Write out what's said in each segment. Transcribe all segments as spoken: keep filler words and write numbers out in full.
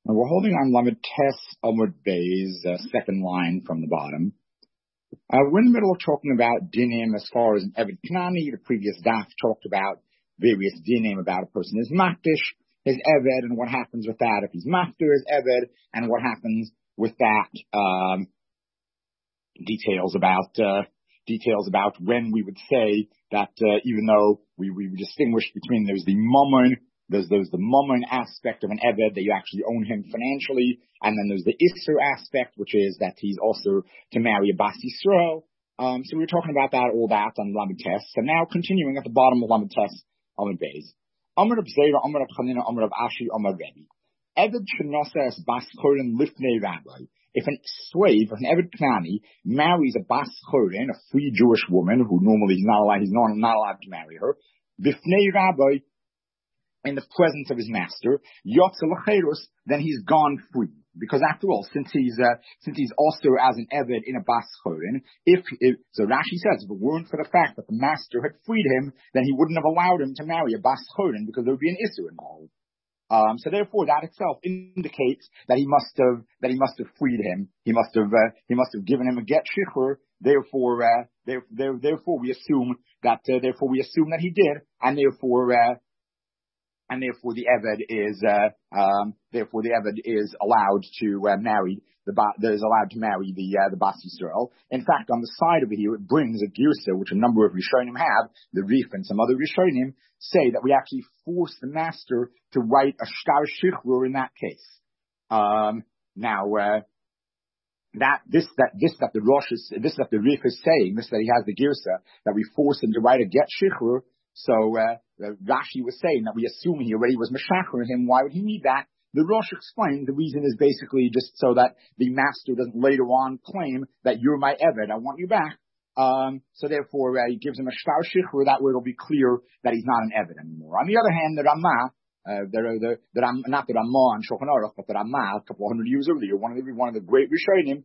Now we're holding on Lamed Tes Amud Bey's uh, second line from the bottom. Uh, we're in the middle of talking about dinim as far as an Eved Knani. The previous daf talked about various dinim about a person is makdish, his Eved, and what happens with that if he's mafter his Eved, and what happens with that. Um, details about uh, details about when we would say that uh, even though we we distinguish between there's the mammon. There's, there's the mammon aspect of an Eved that you actually own him financially, and then there's the Isser aspect, which is that he's also to marry a Bas Yisrael. Um, so we were talking about that, all that on Lamed Tes. So now continuing at the bottom of Lamed Tes, Amud Beis. Amar Reb Zera, Amar Reb Chanina, Amar Reb Ashi, Amar Rebbe. Eved shenasa es Bas Chorin lifnei Rabbi. If a slave, if an Eved Knani, marries a Bas Chorin, a free Jewish woman who normally he's not allowed, he's not, not allowed to marry her, lifnei Rabbi, in the presence of his master, Yotze L'Cherus, then he's gone free. Because after all, since he's uh, since he's also as an Eved in a Bas Chorin, if, if so Rashi says, if it weren't for the fact that the master had freed him, then he wouldn't have allowed him to marry a Bas Chorin because there would be an Issur involved. Um, so therefore, that itself indicates that he must have that he must have freed him. He must have uh, he must have given him a get shichur. Therefore, uh, there, there, therefore we assume that uh, therefore we assume that he did, and therefore. Uh, And therefore, the Eved is uh, um, therefore the Eved is allowed to uh, marry the ba- is allowed to marry the uh, the Bas Yisrael. In fact, on the side over here, it brings a girsa, which a number of Rishonim have. The Rif and some other Rishonim say that we actually force the master to write a shtar shichrur in that case. Um, now, uh, that this that this that the Rosh is this that the Rif is saying, this that he has the girsa that we force him to write a get shichrur. So uh, Rashi was saying that we assume he already was Meshacher him. Why would he need that? The Rosh explained the reason is basically just so that the master doesn't later on claim that you're my Eved, I want you back. Um, so therefore uh, he gives him a shtar shichrur. That way it'll be clear that he's not an Eved anymore. On the other hand, the Ramah, uh, the, the, the, the, not the Ramah on Shulchan Aruch, but the Ramah a couple of hundred years earlier, one of the one of the great Rishonim,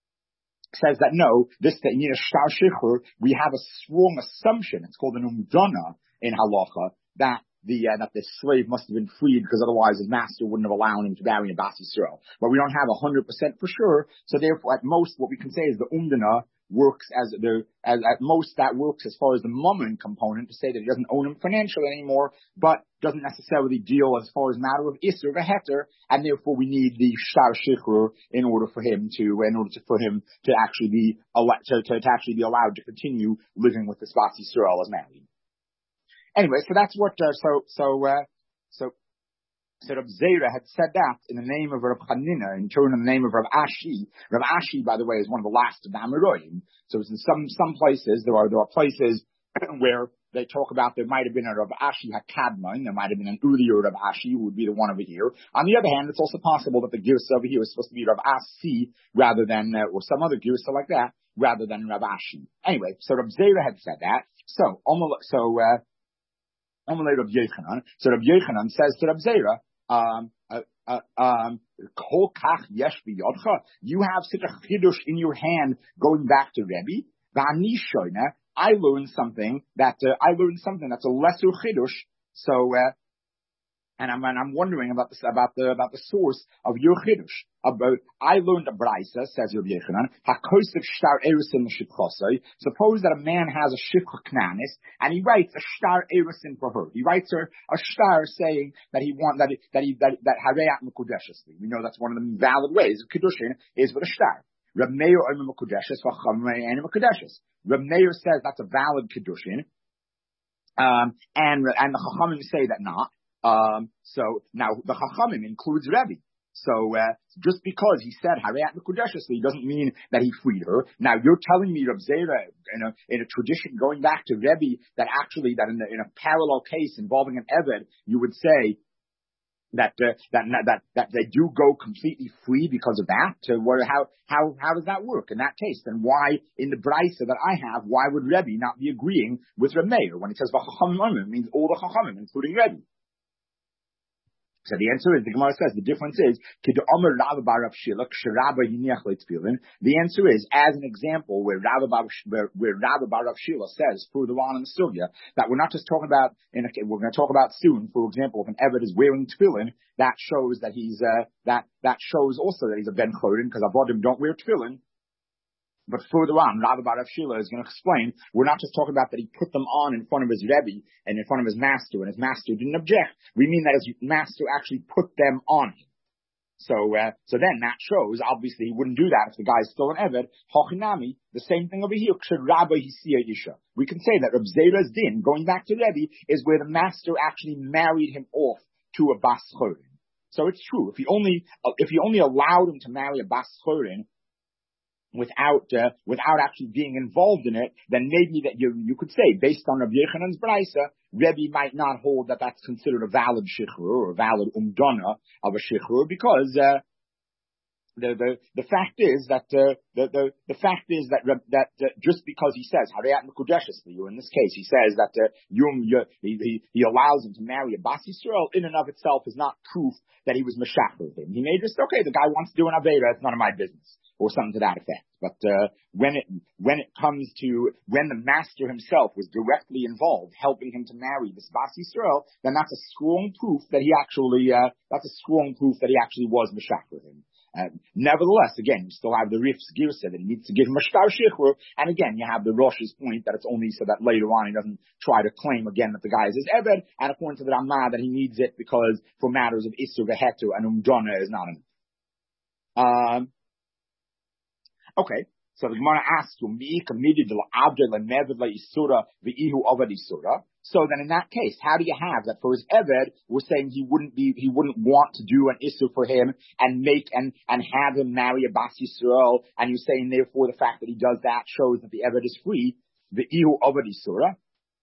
says that no, this that you need a shtar shichrur, we have a strong assumption. It's called an umdana in halacha that the uh, that the slave must have been freed because otherwise his master wouldn't have allowed him to marry a Bas Yisrael. But we don't have a hundred percent for sure. So therefore, at most, what we can say is the umdana works as the as at most that works as far as the mammon component to say that he doesn't own him financially anymore, but doesn't necessarily deal as far as matter of isser of a heter, and therefore we need the shtar shichrur in order for him to in order to, for him to actually be to, to, to actually be allowed to continue living with this Bas Yisrael as married. Anyway, so that's what uh, so so uh, so So Reb Zera had said that in the name of Reb Chanina, in turn in the name of Reb Ashi. Reb Ashi, by the way, is one of the last of the Amoraim. So it's in some some places there are there are places where they talk about there might have been a Reb Ashi Hakadman, there might have been an earlier Reb Ashi who would be the one over here. On the other hand, it's also possible that the Girsa over here is supposed to be Reb Asi rather than uh, or some other Girsa like that rather than Reb Ashi. Anyway, so Reb Zera had said that. So so. Uh, Reb Yochanan. So Reb Yochanan says to Reb Zera, um, uh, uh, um, you have such a chidush in your hand going back to Rebbe. I learned something that uh, I learned something that's a lesser chidush. So, uh, and I'm and I'm wondering about this about the about the source of your chidush. About I learned a brisa, says Rabbi Yochanan. Hakosef shtar erusin l'shipchosai. Suppose that a man has a shipcha knanis and he writes a shtar erusin for her. He writes her a shtar saying that he want that he, that he that that hareyat mekudeshesly. We know that's one of the valid ways of kiddushin is with a shtar. Reb Meir omer mekudeshes v'chamrei ene mekudeshes. Reb Meir says that's a valid kiddushin, um, and and the chachamim say that not. Um, so now the chachamim includes Rebbe. So uh, just because he said Harayat Mekudeshesli doesn't mean that he freed her. Now you're telling me, Reb Zera, in a in a tradition going back to Rebbe, that actually that in, the, in a parallel case involving an Eved, you would say that uh, that that that they do go completely free because of that. Uh, where, how how how does that work in that case? Then why in the brisa that I have, why would Rebbe not be agreeing with Reb Meir when he says V'chachamim? It means all the chachamim, including Rebbe. So the answer is, the Gemara says, the difference is, the answer is, as an example, where Rabbi Bar, where, where Rabbi Bar Rav Shila says, further on in the Sugya, that we're not just talking about, in a, we're going to talk about soon, for example, if an Eved is wearing tefillin, that shows that he's, uh, that, that shows also that he's a Ben Chorin, because Avodim don't wear tefillin. But further on, Rabbi Bar Rav Shila is going to explain, we're not just talking about that he put them on in front of his Rebbe and in front of his master, and his master didn't object. We mean that his master actually put them on him. So, uh, so then that shows, obviously he wouldn't do that if the guy's still an Eved. Hochinami, the same thing over here, Rabbi Hisiya Isha. We can say that Reb Zera's din, going back to Rebbe, is where the master actually married him off to a Bas Chorin. So it's true, if he only, if he only allowed him to marry a Bas Chorin, without uh, without actually being involved in it, then maybe that you you could say, based on Rabbi Yechanan's Braisa, Rebbe might not hold that that's considered a valid shichrur or a valid umdana of a shichrur, because uh, the the the fact is that uh, the the the fact is that that uh, just because he says Harayat Mekudeshes for you, in this case he says that uh, Yum he, he he allows him to marry a Bas Yisrael, in and of itself is not proof that he was meshach with him. He may just, okay, the guy wants to do an avera, it's none of my business, or something to that effect. But uh, when it when it comes to when the master himself was directly involved, helping him to marry this Bas Yisrael, then that's a strong proof that he actually uh, that's a strong proof that he actually was meshach with him. Uh, nevertheless, again, you still have the Rif's Girsa that he needs to give him a shtar shichrur, and again, you have the Rosh's point that it's only so that later on he doesn't try to claim again that the guy is his Eved, and according to the Ramah that he needs it because for matters of Isur Vehetu and Umdana is not enough. Um, okay. So the Gemara asks, so then in that case, how do you have that for his Eved, we're saying he wouldn't be, he wouldn't want to do an Issur for him and make, and, and have him marry a Bas Yisrael, and you're saying therefore the fact that he does that shows that the Eved is free, the Ihu Avad Isura.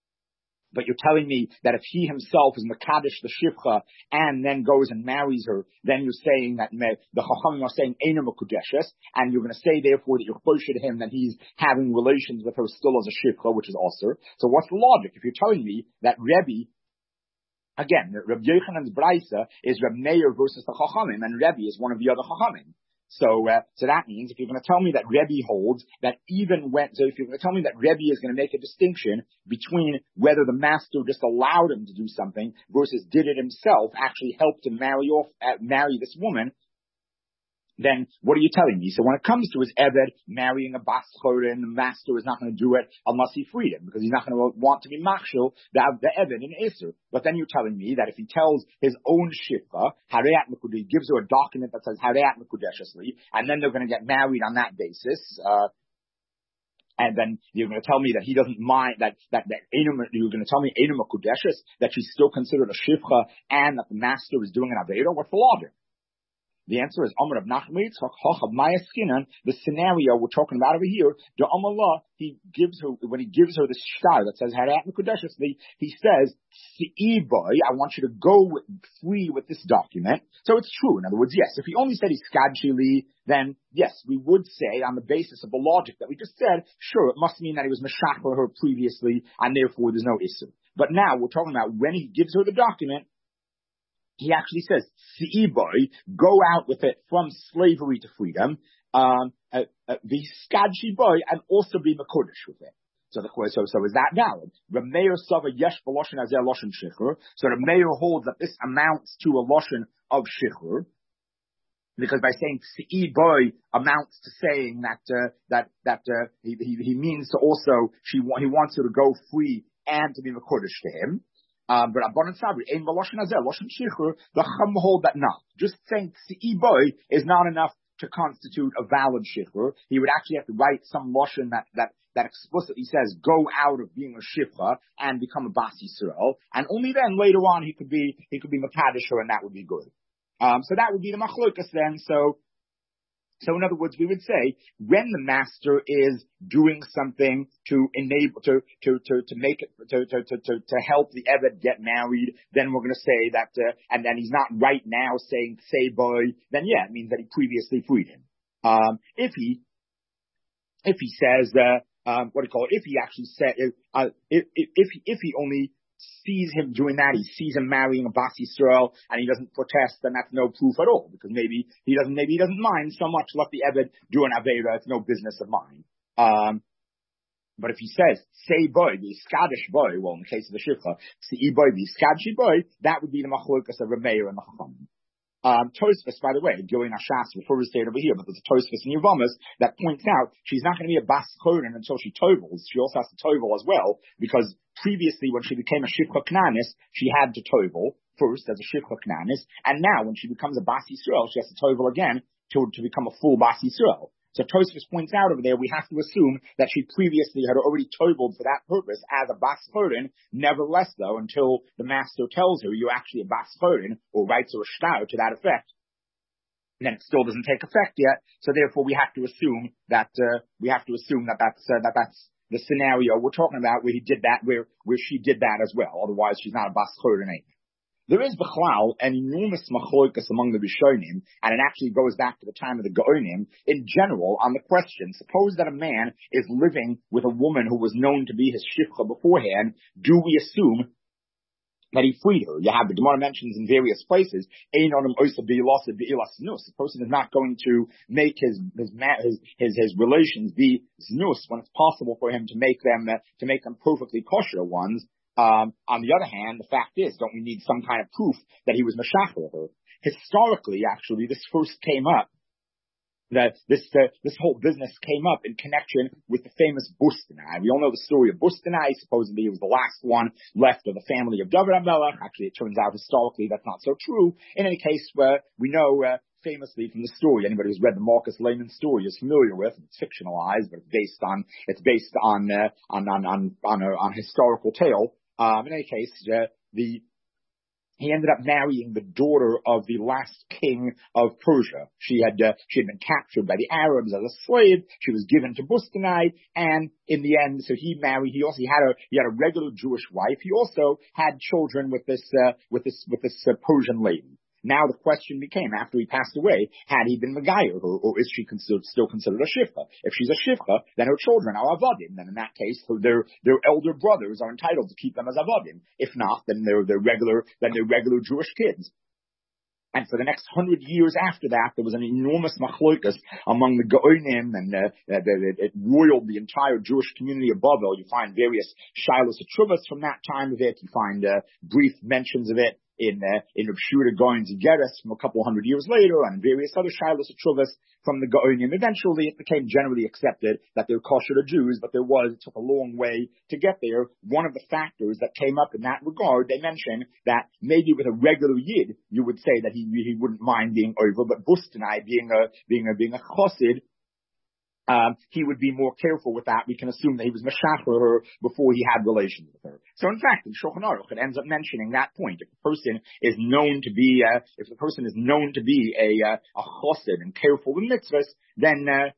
But you're telling me that if he himself is Mekadesh the Shivcha and then goes and marries her, then you're saying that the Chachamim are saying Eina Mekudeshes, and you're going to say therefore that you're closer to him that he's having relations with her still as a Shivcha, which is also. So what's the logic? If you're telling me that Rebbe, again, Reb Yechanan's Braisa is Reb Meir versus the Chachamim, and Rebbe is one of the other Chachamim. So, uh, so that means if you're going to tell me that Rebbe holds that even when, so if you're going to tell me that Rebbe is going to make a distinction between whether the master just allowed him to do something versus did it himself, actually helped him marry off, uh, marry this woman, then what are you telling me? So when it comes to his Eved marrying a Bas Chorin, the master is not going to do it unless he freed him, because he's not going to want to be machshel the, the Eved in Isser. But then you're telling me that if he tells his own Shifcha, Harayat Mekudesh, he gives her a document that says Harayat Mekudeshesli, and then they're going to get married on that basis, uh, and then you're going to tell me that he doesn't mind, that, that, that, you're going to tell me Eina Mekudeshes, that she's still considered a Shifcha, and that the master is doing an Aveda? What's the logic? The answer is Amar of Nachman Yitzchak, Chacham Maya Skinan, the scenario we're talking about over here, the Amallah, he gives her, when he gives her this shtar that says, Harayat Mekudeshesli, he says, Si'i boy, I want you to go free with this document. So it's true. In other words, yes, if he only said he's Skadshili, then yes, we would say on the basis of the logic that we just said, sure, it must mean that he was Meshach for her previously, and therefore there's no issue. But now we're talking about when he gives her the document, he actually says, Si'i boy, go out with it from slavery to freedom, um, uh, uh, the skadshi boy, and also be Mekudesh with it. So the so so is that valid? Reb Meir Sava Yesh B'Loshen Azeh Loshen Shichrur. So the Meir holds that this amounts to a Loshen of Shichrur, because by saying Si'i boy amounts to saying that uh, that that uh, he, he he means to also she he wants her to go free and to be Mekudesh to him. Um, but Abban Sabri, Ein Loshen Azeh, Loshen Shichrur, the Chum hold that not. Just saying Si'i boy is not enough to constitute a valid Shichrur. He would actually have to write some Loshen that, that, that explicitly says, go out of being a Shifcha and become a Bas Yisrael. And only then, later on, he could be, he could be Makadisher, and that would be good. Um, so that would be the Machlokas then. So, So in other words, we would say when the master is doing something to enable, to, to, to, to make it, to, to, to, to, to help the Eved get married, then we're going to say that, uh, and then he's not right now saying, say boy, then yeah, it means that he previously freed him. Um, if he, if he says, uh, um, what do you call it? If he actually said, uh, if, if, if he, if he only, sees him doing that, he sees him marrying a Bas Yisrael, and he doesn't protest, then that's no proof at all, because maybe he doesn't, maybe he doesn't mind so much, let the Eved do an Aveda, it's no business of mine. Um, But if he says, say boy, the Scottish boy, well, in the case of the Shifcha, see boy, the Scottish boy, that would be the Machlokas of Rameir and the Chacham. Um, Tosfos, by the way, Gilin Ashas refers to it over here, but there's a Tosfos in Yavamas that points out she's not going to be a Bas Chorin until she tovels. She also has to tovel as well, because previously when she became a Shifcha Knanis, she had to tovel first as a Shifcha Knanis, and now when she becomes a Bas Yisrael, she has to tovel again to, to become a full Bas Yisrael. So Tosfos points out over there, we have to assume that she previously had already toveled for that purpose as a Bas Chorin. Nevertheless, though, until the master tells her you're actually a Bas Chorin, or writes her a shtar to that effect, then it still doesn't take effect yet. So therefore, we have to assume that uh, we have to assume that that's uh, that that's the scenario we're talking about, where he did that, where where she did that as well. Otherwise, she's not a Bas Chorin. There is Bechlal an enormous machloikas among the Rishonim, and it actually goes back to the time of the Gaonim, in general, on the question, suppose that a man is living with a woman who was known to be his shifcha beforehand, do we assume that he freed her? You have the Gemara mentions in various places, the person is not going to make his his his his, his relations be znus when it's possible for him to make them uh, to make them perfectly kosher ones. Um, on the other hand, the fact is, don't we need some kind of proof that he was Meshachar her? Historically, actually, this first came up, that this uh, this whole business came up in connection with the famous Bustanai. We all know the story of Bustanai. Supposedly he was the last one left of the family of David HaMelech. Actually, it turns out historically that's not so true. In any case, uh, we know uh, famously from the story, anybody who's read the Marcus Lehman story is familiar with. It's fictionalized, but it's based on it's based on uh, on on on on a, on a historical tale. Um, in any case, uh, the he ended up marrying the daughter of the last king of Persia. She had uh, she had been captured by the Arabs as a slave. She was given to Bustanai, and in the end, so he married. He also he had a he had a regular Jewish wife. He also had children with this uh, with this with this uh, Persian lady. Now the question became, after he passed away, had he been Megayer, or, or is she considered, still considered a Shifcha? If she's a Shifcha, then her children are Avadim. Then in that case, their their elder brothers are entitled to keep them as Avadim. If not, then they're they're regular then they're regular Jewish kids. And for the next hundred years after that, there was an enormous machloikas among the Gaonim, and uh, it, it roiled the entire Jewish community of Bavel. You find various Shilas Atruvas from that time of it. You find uh, brief mentions of it in uh, in Rav Shuda Gaon's Igeres from a couple hundred years later, and various other Shilas Atruvas from the Gaonim. Eventually, it became generally accepted that they're kosher to Jews, but there was, it took a long way to get there. One of the factors that came up in that regard, they mentioned that maybe with a regular Yid, you would say that he he wouldn't mind being over, but Bustanai, being a being a being a chassid, Um, he would be more careful with that. We can assume that he was Meshachar her before he had relations with her. So in fact, in Shulchan Aruch, it ends up mentioning that point. If the person is known to be, uh, if the person is known to be a, uh, a chassid and careful with mitzvahs, then, uh,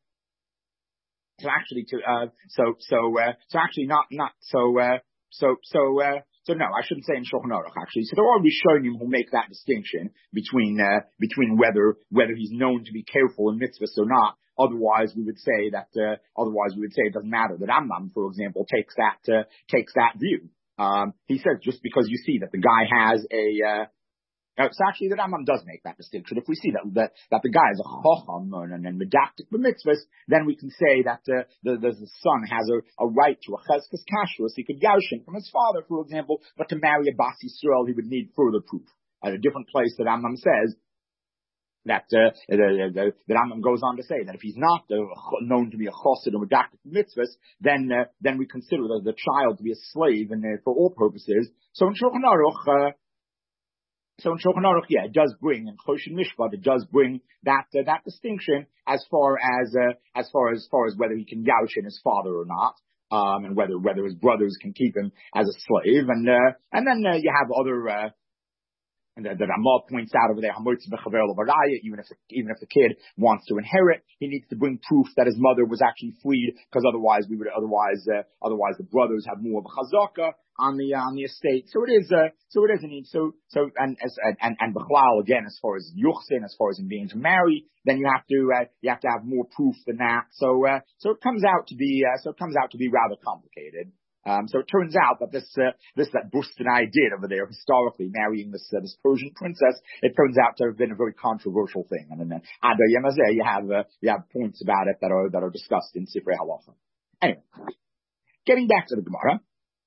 so actually to, uh, so, so, uh, so actually not, not, so, uh, so, so, uh, So no, I shouldn't say in Shulchan Aruch actually. So there are Rishonim who make that distinction between uh, between whether whether he's known to be careful in mitzvahs or not. Otherwise, we would say that. Uh, otherwise, we would say it doesn't matter. That Rambam, for example, takes that uh, takes that view. Um, he says just because you see that the guy has a uh, Uh, so actually, the Rambam does make that distinction. If we see that that, that the guy is a chacham and, and medactic b'mitzvahs, then we can say that uh, the, the, the son has a, a right to a cheskes kashrus. He could yarshin from his father, for example, but to marry a Bas Yisrael, he would need further proof. At a different place, the Rambam says that uh, the, the, the Rambam goes on to say that if he's not uh, known to be a chassid or medactic b'mitzvahs, then uh, then we consider the, the child to be a slave, and uh, for all purposes. So in Shulchan Aruch, uh, So in Shulchan Aruch, yeah, it does bring, in Choshen Mishpat, it does bring that uh, that distinction as far as uh, as far as far as whether he can yarshin his father or not, um, and whether whether his brothers can keep him as a slave, and uh, and then uh, you have other. Uh, And that Ramah points out over there, even if the, even if the kid wants to inherit, he needs to bring proof that his mother was actually freed, because otherwise we would otherwise uh, otherwise the brothers have more of a chazaka on the uh, on the estate. So it is uh, so it is a need. So so and as and and Bechlal, again, as far as yuchsin, as far as him being to marry, then you have to uh, you have to have more proof than that. So uh, so it comes out to be uh, so it comes out to be rather complicated. Um, so it turns out that this, uh, this that Bustanai did over there historically, marrying this, uh, this Persian princess, it turns out to have been a very controversial thing. And then, Ada Yemazeh, you have, uh, you have points about it that are, that are discussed in Sifrei Halacha. Anyway, getting back to the Gemara,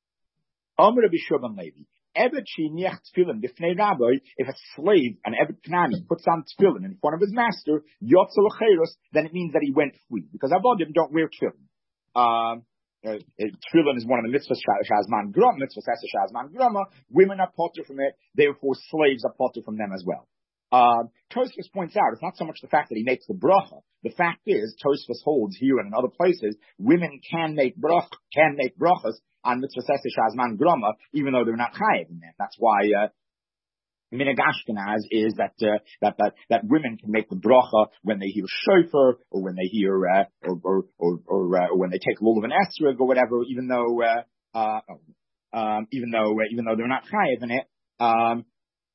Amr Rabbi Shimon Levi. Eved sheniach tefillin b'fnei rabbi, if a slave, an Eved Knani, puts on tefillin in front of his master, yotza l'cheiros, then it means that he went free. Because avodim don't wear tefillin. Um, uh, tefillin is one of the mitzvahs shazman grama, mitzvahs shazman grama. Women are potter from it, therefore slaves are potter from them as well. Uh, Tosfos points out, it's not so much the fact that he makes the bracha. The fact is, Tosfos holds here and in other places, women can make brach, can make brachas on mitzvah sesish azman grama, even though they're not chayiv in that. That's why, uh, Minhag Ashkenaz is that, uh, that, that, that women can make the bracha when they hear shofar, or when they hear, uh, or, or, or, or, uh, or when they take lulav and esrog or whatever, even though, uh, uh, um, even though, uh, even though they're not chayiv in it, um,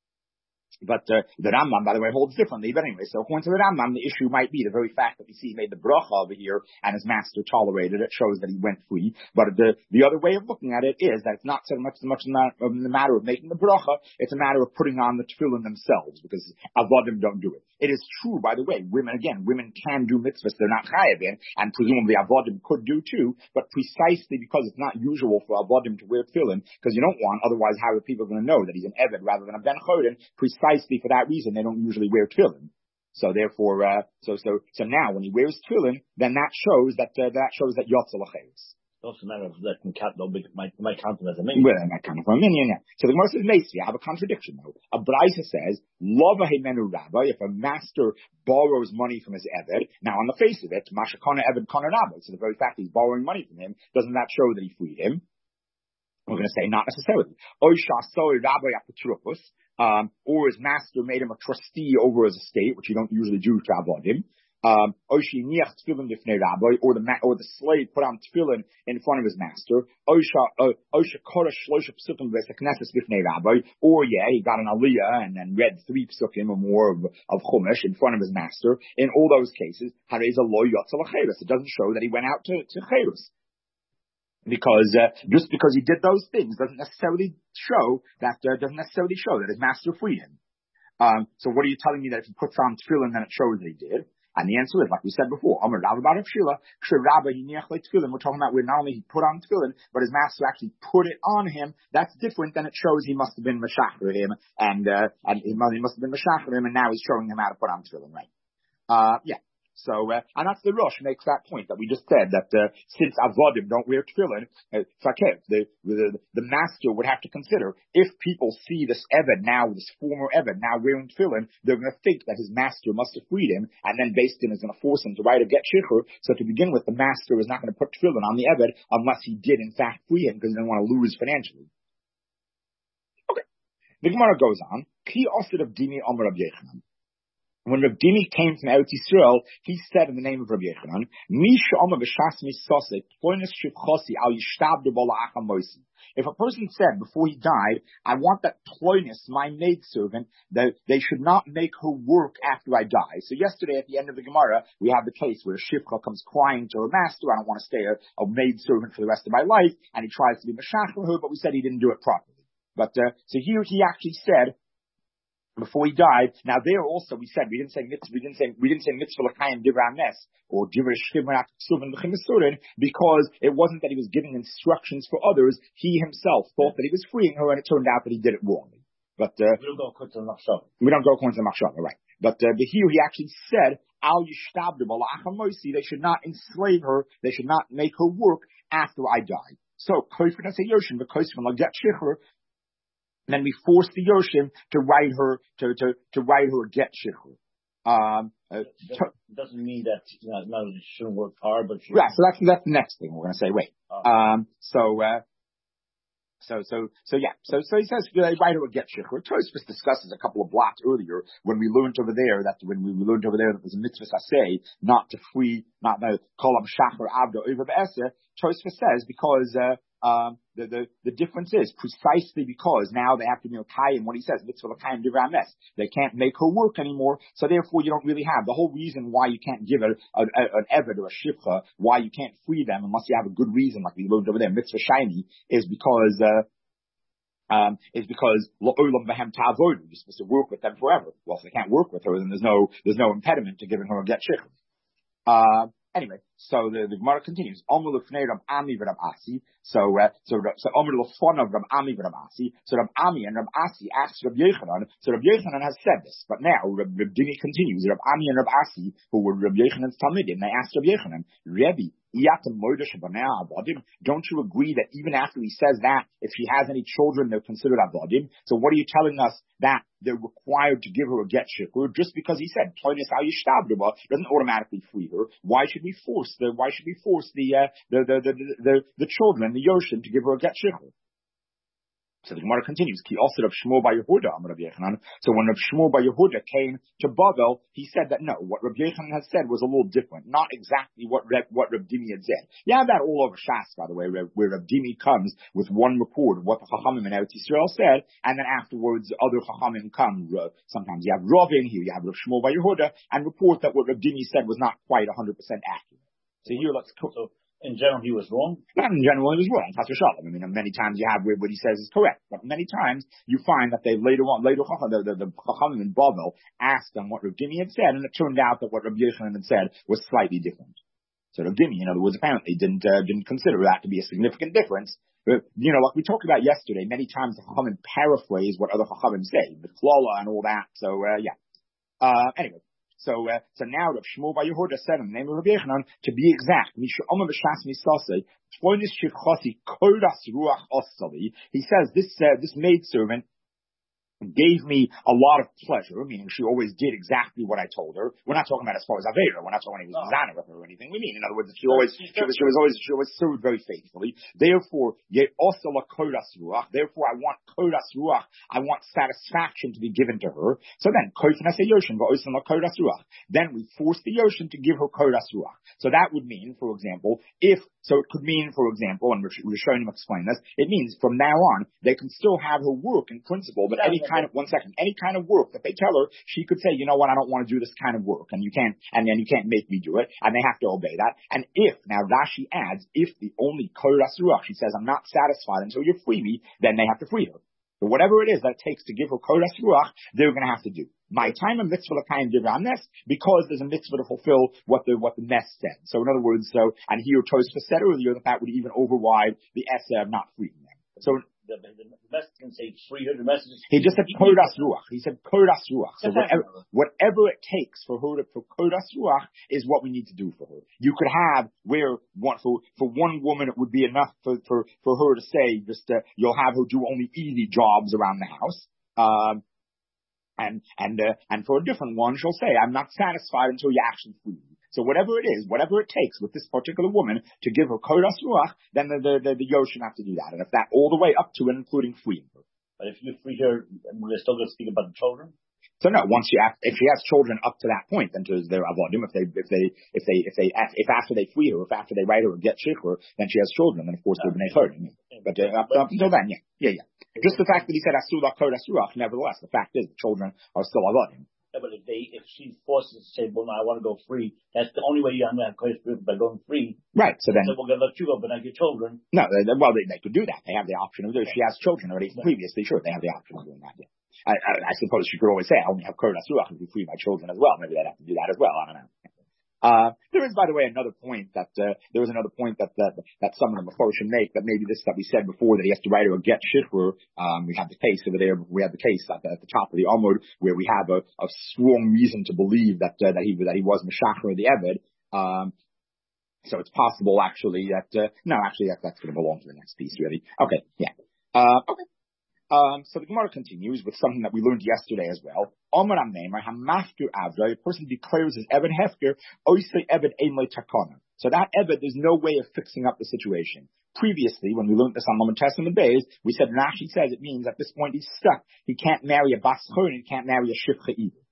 But uh, the Rambam, by the way, holds differently. But anyway, so according to the Rambam, the issue might be the very fact that we see he made the bracha over here and his master tolerated it shows that he went free. But the the other way of looking at it is that it's not so much so much in the, in the matter of making the bracha, it's a matter of putting on the tefillin themselves, because avodim don't do it. It is true, by the way, women, again, women can do mitzvahs they're not chayav in, and presumably avodim could do too, but precisely because it's not usual for avodim to wear tefillin, because you don't want, otherwise how are people going to know that he's an eved rather than a ben choden? Precisely for that reason, they don't usually wear tefillin. So therefore, uh, so so so now when he wears tefillin, then that shows that uh, that shows that yotza l'cheres. It's also a matter of that can count, might might count him as a minion. Well, might count him for a minion, yeah. So the Gemara says, Meisvi, I have a contradiction though. A Braisa says, Lova hemenu rabba, if a master borrows money from his eved, now on the face of it, mashakona eved kona rabba. So the very fact he's borrowing money from him, doesn't that show that he freed him? We're going to say not necessarily. Um, or his master made him a trustee over his estate, which you don't usually do to avodim. Um, or the ma- or the slave put on tefillin in front of his master. Or yeah, he got an aliyah and then read three psukim or more of, of chumash in front of his master. In all those cases, it doesn't show that he went out to, to cherus. Because uh, just because he did those things doesn't necessarily show that uh, doesn't necessarily show that his master freed him. Um, so what are you telling me that if he puts on tefillin, then it shows that he did? And the answer is, like we said before, we're talking about where not only he put on tefillin, but his master actually put it on him. That's different than it shows he must have been mashachar him, and uh, and he must have been mashachar him, and now he's showing him how to put on tefillin, right? Uh, yeah. So, uh, and that's the Rosh makes that point that we just said, that uh, since avodim don't wear tefillin, uh, the, the the master would have to consider, if people see this eved now, this former eved now wearing tefillin, they're going to think that his master must have freed him, and then Beis Din is going to force him to write a get shichur. So to begin with, the master is not going to put tefillin on the eved unless he did in fact free him, because he didn't want to lose financially. Okay, the Gemara goes on. Ki osid of dimi omer Rabbi Yochanan. When Rabbi Dimi came from Eretz Yisrael, he said in the name of Rabbi Yochanan, if a person said before he died, I want that ploinus, my maidservant, that they should not make her work after I die. So yesterday at the end of the Gemara, we have the case where a shifcha comes crying to her master, I don't want to stay a, a maidservant for the rest of my life, and he tries to be mashach for her, but we said he didn't do it properly. But uh, so here he actually said, before he died. Now there also we said we didn't say mitzvah, we didn't say we didn't say mitzvah l'kayim divrei hames or divrei shchivra ksuvin l'chimisurin, because it wasn't that he was giving instructions for others. He himself thought that he was freeing her, and it turned out that he did it wrongly. But uh, we don't go according to the machshava. We don't go according to the machshava, right? But uh, here he actually said al yishtabdu bala'acham moisi. They should not enslave her. They should not make her work after I die. So koifin as a yoshim, the koifin l'get shchivra. And then we force the Yoshim to write her to to, to write her a get shikhr. Um, uh, doesn't, doesn't mean that you know, not she shouldn't work hard, but she yeah. So that's that's the next thing we're going to say. Wait. Oh. Um. So. Uh, So, so, so, yeah. So, so he says, write her a get shikhr. Tosfos discusses a couple of blocks earlier when we learned over there that when we learned over there that there's a mitzvah saseh not to free, not to call up shachar avda over be'eseh. Tosfos says because. Uh, Um, the, the, the difference is precisely because now they have to be Mekayim, what he says, mitzvah l'kayim divrei hames. They can't make her work anymore, so therefore you don't really have the whole reason why you can't give a, a, a, an eved or a shivcha, why you can't free them unless you have a good reason, like we learned over there, mitzvah shiny, is because, uh, Um, is because lo'olam v'hem ta'avodu, you're supposed to work with them forever. Well, if they can't work with her, then there's no there's no impediment to giving her a get shich. Uh, anyway, so the, the Gemara continues. Omer l'fnei Rab Ami v'Rab Asi. So uh, so so Omer l'fon of Rab Ami v'Rab Asi. So Rab Ami and Rab Asi asked Rab Yochanan. So Rab Yochanan has said this, but now Rab, Rab Dimi continues. Rab Ami and Rab Asi, who were Rab Yochanan's talmidim, they asked Rab Yochanan, Rebbe, don't you agree that even after he says that, if she has any children, they're considered avodim? So what are you telling us that they're required to give her a get shikkur just because he said doesn't automatically free her? Why should we force the Why should we force the uh, the, the, the the the the children, the Yoshim, to give her a get shikkur? So the Gemara continues. Ki also Rav Shmuel bar Yehuda, Amar Rav Yochanan. So when Rav Shmuel bar Yehuda came to Bavel, he said that no, what Rav Yochanan had said was a little different, not exactly what Rav, what Rav Dimi had said. You have that all over Shas, by the way, where, where Rav Dimi comes with one report of what the Chachamim in Eretz Yisrael said, and then afterwards other Chachamim come. Uh, sometimes you have Ravin, here you have Rav Shmuel bar Yehuda, and report that what Rav Dimi said was not quite one hundred percent accurate. So here let's go. So, in general, he was wrong? Not in general, he was wrong. I mean, many times you have where what he says is correct, but many times you find that they later on, later on, the, the, the Chachamim in Bavel asked them what Rav Dimi had said, and it turned out that what Rav Yochanan had said was slightly different. So Rav Dimi, in other words, apparently didn't, uh, didn't consider that to be a significant difference. But, you know, like we talked about yesterday, many times the Chachamim paraphrase what other Chachamim say, the Klala and all that, so, uh, yeah. Uh, anyway. So, uh, so now Rav Shmuel bar Yehuda said in the name of Rav Yochanan, to be exact, Misha Omer B'Shas Misasei, Tvonis Shivchasi Kodas Ruach Osali. He says this, uh, this maidservant gave me a lot of pleasure, meaning she always did exactly what I told her. We're not talking about as far as Avera. We're not talking about he was Zana with her or anything. We mean, in other words, she always, she was, she was always, she always served very faithfully. Therefore, yet also la kodas ruach. Therefore, I want kodas ruach. I want satisfaction to be given to her. So then, kodas yoshin va'osim la kodas ruach. Then we force the yoshin to give her kodas ruach. So that would mean, for example, if, so it could mean, for example, and Rishonim explain this, it means from now on, they can still have her work in principle, but any kind of, one second, any kind of work that they tell her, she could say, you know what, I don't want to do this kind of work, and you can't, and then you can't make me do it, and they have to obey that. And if, now Rashi adds, if the only kodas ruach, she says, I'm not satisfied until you free me, then they have to free her. But whatever it is that it takes to give her kodas ruach, they're going to have to do. My time and mitzvah l'kayim divrei hames, because there's a mitzvah to fulfill what the what the Nes said. So in other words, so and here Tosfos said earlier that that would even override the essay of not freeing them. So the, the, the message can say free her. The message he just said kodas ruach. He said kodas ruach. So whatever, whatever it takes for her to for kodas ruach is what we need to do for her. You could have where one for for one woman it would be enough for for for her to say just uh, you'll have her do only easy jobs around the house. Um, And and uh, and for a different one, she'll say, "I'm not satisfied until you actually free me." So whatever it is, whatever it takes with this particular woman to give her kodas ruach, then the the the, the Yoshin have to do that, and if that all the way up to and including freeing her. But if you free her, we're still going to speak about the children. So no, once you have, if she has children up to that point, then to their avodim. If they if they if they if they if after they free her, if after they write her or get shikhr, then she has children, then of course they're bnei chodim. But uh, up, up until then, yeah, yeah, yeah. Just the fact that he said asul kodas ruach, nevertheless, the fact is the children are still avodim. Yeah, but if they if she forces to say, well, no, I want to go free, that's the only way you're going to have kodas ruach by going free. Right. So then so we're going to let you go, but not your children. No, they, well, they, they could do that. They have the option of doing. If she has children already from previously, sure, they have the option of doing that. Yeah. I, I, I suppose she could always say, I only have kodas ruach and be free my children as well. Maybe they'd have to do that as well. I don't know. Uh, there is, by the way, another point that, uh, there was another point that, that, that some of the Mephoshim make, that maybe this that we said before, that he has to write her a get shikhr. Um, we have the case over there, we have the case at the, at the top of the Amud, where we have a, a strong reason to believe that, uh, that he, that he was Meshachar the Eved. Um, so it's possible actually that, uh, no, actually that, that's going to belong to the next piece, really. Okay, yeah. Uh, okay. Um, so the Gemara continues with something that we learned yesterday as well. Omer Amneimer Hamaftu Avda, a person declares his Eved Hefker, Oisei Eved Eimle Takana. So that Eved, there's no way of fixing up the situation. Previously, when we learned this on Lamed Tes and the Beis, we said Rashi says it means at this point he's stuck. He can't marry a Bas Chor and he can't marry a Shivcha either.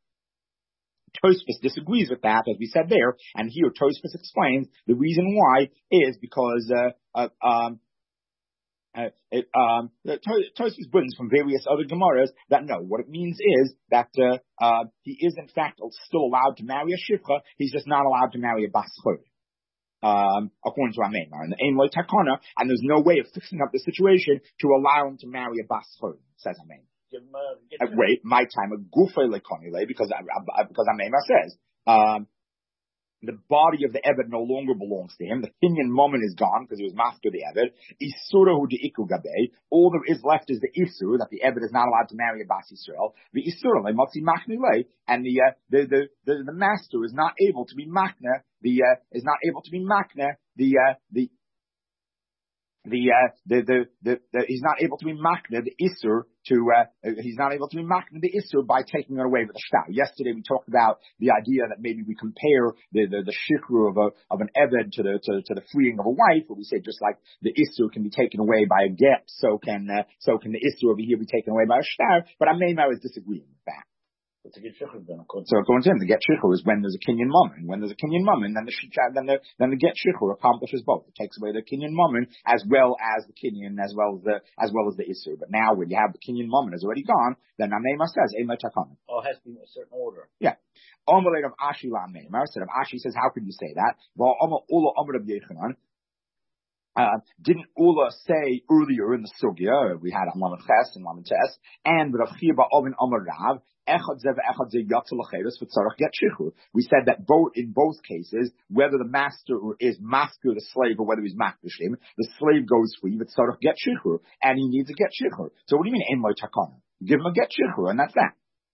Tosfos disagrees with that, as we said there, and here Tosfos explains the reason why is because uh, uh, um, Uh, it, um, the Tosfos brings from various other Gemaras that no, what it means is that uh, uh, he is in fact still allowed to marry a shivcha. He's just not allowed to marry a bas chod. Um, according to Amemar, and the Ein Lo Takana, and there's no way of fixing up the situation to allow him to marry a bas chod, says Amemar. Uh, wait, my time a gufay lekonile because uh, because Amemar says um, the body of the Eved no longer belongs to him. The Kinyan moment is gone because he was master the Eved. Isurahu de iku gabe. All there is left is the Isur, that the Eved is not allowed to marry a Bas Yisrael. The Isur le matzi machnile, and the, uh, the, the, the, the master is not able to be machna, the, uh, is not able to be machna, the, uh, the, The, uh, the, the, the, the, he's not able to be machna the Isur to, uh, he's not able to be machna the Isur by taking it away with a shtar. Yesterday we talked about the idea that maybe we compare the, the, the shikru of a, of an Eved to the, to, to the freeing of a wife, where we say just like the Isur can be taken away by a get, so can, uh, so can the Isur over here be taken away by a shtar, but Amemar is disagreeing with that. To get shikhr, then, so according to him, the get shikhr is when there's a kinyan moment. When there's a kinyan moment, then the then the then the get shikhr accomplishes both. It takes away the kinyan moment as well as the kinyan, as well as the as well as the isur. But now, when you have the kinyan moment is already gone, then Amemar says ein takana. Oh, it has to be in a certain order. Yeah. Omer of Ashi la Amemar said of Ashi says, how could you say that? Well, Omer Ula Omer of Yechanan. Uh, didn't Ula say earlier in the sugya we had on Lamed Ches and Lamed Tes, and Rav Chia Ba'ovin Omer Rav. We said that both in both cases, whether the master is master the slave or whether he's makdashim, the slave goes free, but tzarach get shikhr, and he needs a get shikhr. So what do you mean ein lo takana? Give him a get shikhr, and that's that.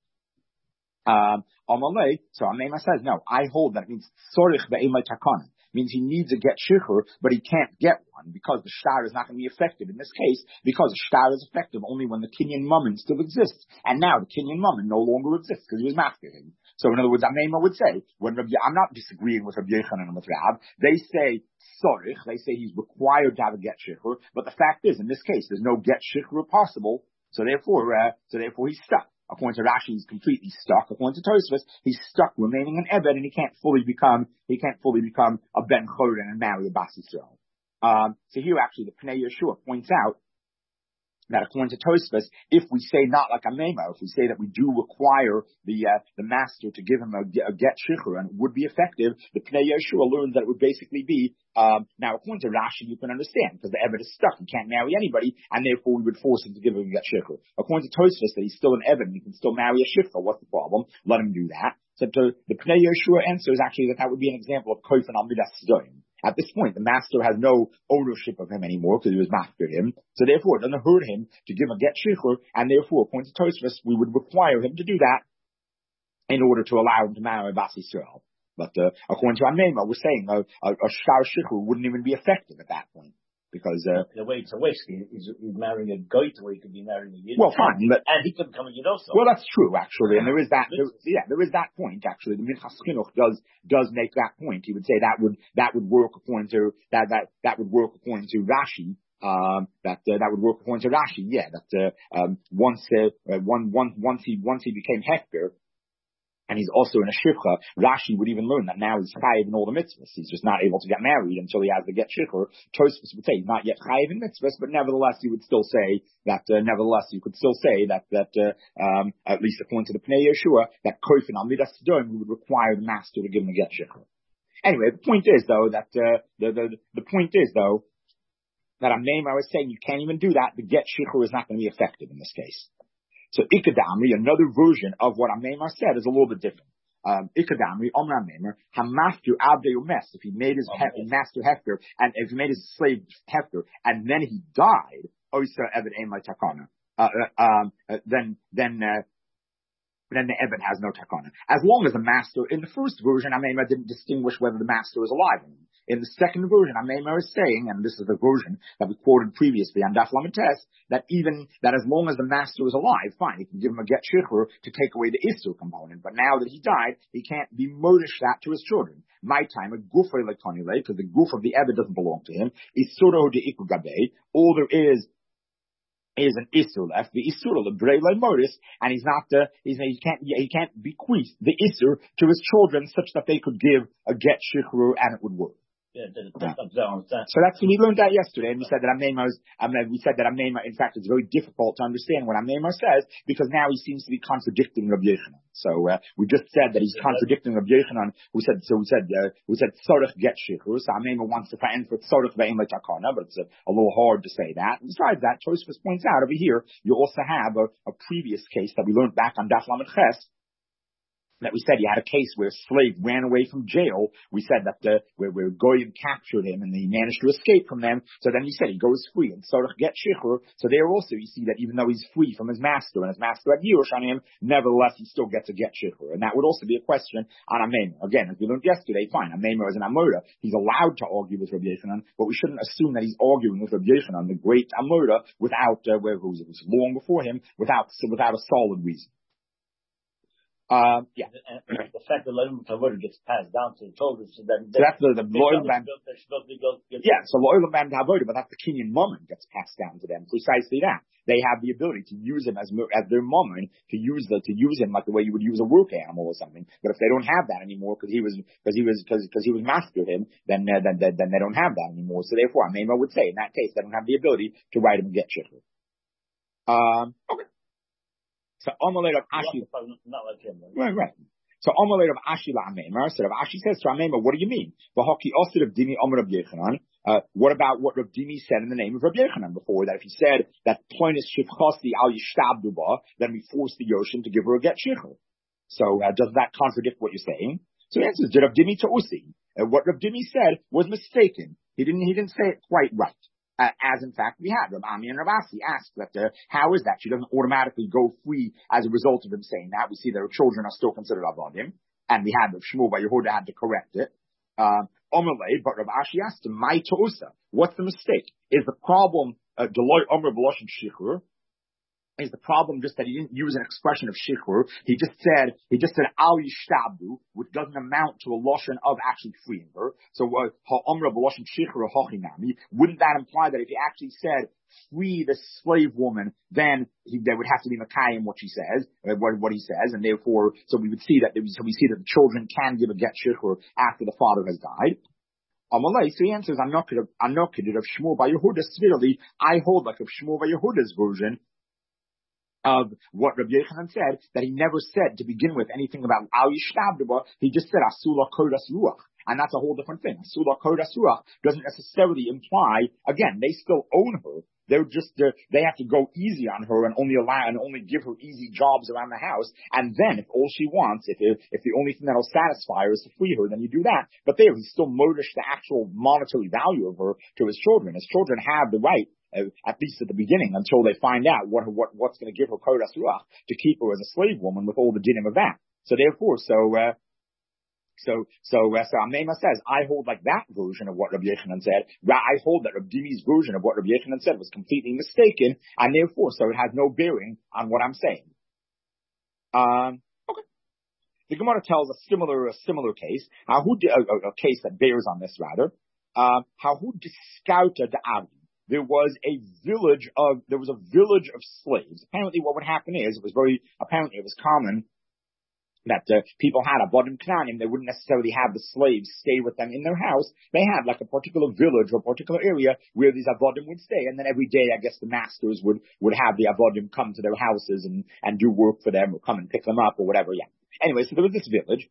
Um, Amalei, so Amemar says, no, I hold that it means tzarich ve'ein lo takana. Means he needs a get shikhr, but he can't get one because the shtar is not going to be effective in this case, because the shtar is effective only when the kinyan moment still exists. And now the kinyan moment no longer exists because he was masculine. So in other words, Amemar would say, when Rabbi, I'm not disagreeing with Rabbi Yechanan and with Rav, they say tzorich, they say he's required to have a get shikhr, but the fact is, in this case, there's no get shikhr possible, so therefore, uh, so therefore he's stuck. According to Rashi, he's completely stuck. According to Tosfos, he's stuck remaining an Eved, and he can't fully become, he can't fully become a Ben Chorin and marry a Bas Yisrael. Um, so here actually the Pnei Yeshua points out that according to Tosfos, if we say not like Amemar, if we say that we do require the uh, the master to give him a, a get shikhr and it would be effective, the Pnei Yeshua learns that it would basically be, um, now according to Rashi you can understand, because the Eved is stuck, he can't marry anybody, and therefore we would force him to give him a get shikhr. According to Tosfos, that he's still an Eved and he can still marry a shikhr, what's the problem? Let him do that. So to, the Pnei Yeshua answers actually that that would be an example of kofen al midas sdoim. At this point, the master has no ownership of him anymore because he was master him. So therefore, it doesn't hurt him to give him a get shikhr, and therefore, according to Tosfos, we would require him to do that in order to allow him to marry Bas Yisrael. But uh, according to Amemar, we're saying a, a, a shtar shikhr wouldn't even be effective at that point. Because, uh, in a way, it's a waste. He's, he's marrying a goit where he could be marrying a yid. Well, fine, but. And he could become a yid also. Well, that's true, actually, and there is that, there, yeah, there is that point, actually. The Minchas Chinuch does, does make that point. He would say that would, that would work according to, that, that, that would work according to Rashi. Um, that, uh, that would work according to Rashi, yeah, that, uh, um, once, uh, one, one, once he, once he became Hekber, and he's also in a shivcha, Rashi would even learn that now he's chayiv in all the mitzvahs. He's just not able to get married until he has the get shikhr. Tosfos would say he's not yet chayiv in mitzvahs, but nevertheless you would still say that, uh, nevertheless you could still say that, that, uh, um, at least according to the Pnei Yeshua, that kofen al midas sdoim would require the master to give him a get shikhr. Anyway, the point is though that, uh, the, the, the point is though, that Amemar was saying you can't even do that. The get shikhr is not going to be effective in this case. So Ikadamri, another version of what Amemar said, is a little bit different. Um, Ikadamri, Omer Amemar, Hamaftu Abdei Umes, if he made his he- master Hefker, and if he made his slave Hefker, and then he died, Oysa Eved Ein Lo Takana, uh, um, uh, then, then, uh, then the Eved has no takana. As long as the master, in the first version, Amemar didn't distinguish whether the master was alive. In the second version, Amemar is saying, and this is the version that we quoted previously on Daf Lamed Tes, that even, that as long as the master is alive, fine, he can give him a get shikhr to take away the Isur component. But now that he died, he can't be murdish that to his children. My time, a gufay lekonile, because the goof of the Eved doesn't belong to him, Isuro de iku gabe, all there is is an Isur left, the Isur of Brei Moris, and he's not, uh, he's, he can't, he can't bequeath the Isur to his children such that they could give a get shikhr and it would work. Yeah, the, the, Yeah. the, the, So that's, we learned that yesterday, and we said that Amema is, um, we said that Amema, in fact, it's very difficult to understand what Amema says, because now he seems to be contradicting Rabbi Yochanan. So, uh, we just said that he's contradicting Rabbi Yochanan, who said, so we said, uh, we said, Tzorech get Shichur, so Amema wants to find for Tzorech ve'em le'takana, but it's a, a little hard to say that. And besides that, Tosfos points out over here, you also have a, a previous case that we learned back on Daf Lamed Ches, that we said he had a case where a slave ran away from jail. We said that the, where, where Goyim captured him and he managed to escape from them. So then he said he goes free and Tzorech get Shichur. So there also you see that even though he's free from his master and his master had Yirush on him, nevertheless he still gets a get Shichur. And that would also be a question on Amema. Again, as we learned yesterday, fine, Amema is an Amora. He's allowed to argue with Rabbi Yochanan, but we shouldn't assume that he's arguing with Rabbi Yochanan, the great Amora, without, uh, where who was long before him, without, without a solid reason. Um, yeah. And, and the fact that Lo'olam Tavoda gets passed down to the children, so that so that's the, the Lo'olam Bam. Yeah, so Lo'olam Bam Tavoda, but that's the Kenyan Mammon gets passed down to them. Precisely that. They have the ability to use him as as their Mammon, to use the to use him like the way you would use a work animal or something. But if they don't have that anymore, because he was because he was because because he was mastered him, then, uh, then then then they don't have that anymore. So therefore, Amema would say in that case they don't have the ability to write him a get Shichur. Um. Okay. So Amalei of Ashi, not like him, right? Right, right. So Amalei of Ashi la Amema. So Rav Ashi says to Amema, what do you mean? V'haki osir of Dimi Amar Rav Yochanan. Uh, what about what Rav Dimi said in the name of Rav Yochanan before? That if he said that Ploinus shivchasi al yishtabdu ba, then we force the Yoshin to give her a get Shichur. So uh, does that contradict what you're saying? So the answer is, did Rav Dimi to Usi? Uh, what Rav Dimi said was mistaken. He didn't. He didn't say it quite right. Uh, as in fact we had. Rav Ami and Rav Asi asked that, uh, how is that? She doesn't automatically go free as a result of him saying that. We see that her children are still considered avodim, and we had Rav Shmuel by Yehuda had to correct it. Um, Omerle, but Rav Ashi asked him, my tosa, what's the mistake? Is the problem, uh, Deloy Omer B'Loshen Shichur? Is the problem just that he didn't use an expression of shichur? He just said, he just said al yishtabdu, which doesn't amount to a lashon of actually freeing her. So, ha'amra b'lashon shichur ha'chinami, wouldn't that imply that if he actually said free the slave woman, then he, there would have to be makayim what she says, uh, what, what he says, and therefore, so we would see that, so we see that the children can give a get shichur after the father has died. Amalei, so he answers, I'm not kidding, I'm not kidding of Shmuel by Yehuda. Severely, I hold like of Shmuel by Yehuda's version of what Rabbi Yochanan said, that he never said to begin with anything about al yishtabdeba. He just said asula kodas ruach, and that's a whole different thing. Asula kodas ruach doesn't necessarily imply, again, they still own her. They're just they're, they have to go easy on her and only allow and only give her easy jobs around the house. And then, if all she wants, if if the only thing that'll satisfy her is to free her, then you do that. But there, he's still mortgaged the actual monetary value of her to his children. His children have the right, Uh, at least at the beginning, until they find out what what what's going to give her kodas ruach, to keep her as a slave woman with all the dinim of that. So therefore, so uh, so so uh, so Amema says, I hold like that version of what Rabbi Yochanan said. I hold that Rabbi Dimi's version of what Rabbi Yochanan said was completely mistaken, and therefore, so it has no bearing on what I'm saying. Um. Okay. The Gemara tells a similar a similar case. How who a, a, a case that bears on this rather. Uh, how who discouta the Avdi. There was a village of, there was a village of slaves. Apparently what would happen is, it was very, apparently it was common that uh, people had a Avodim Knanim. They wouldn't necessarily have the slaves stay with them in their house. They had like a particular village or a particular area where these Avodim would stay. And then every day, I guess the masters would, would have the Avodim come to their houses and, and do work for them or come and pick them up or whatever. Yeah. Anyway, so there was this village.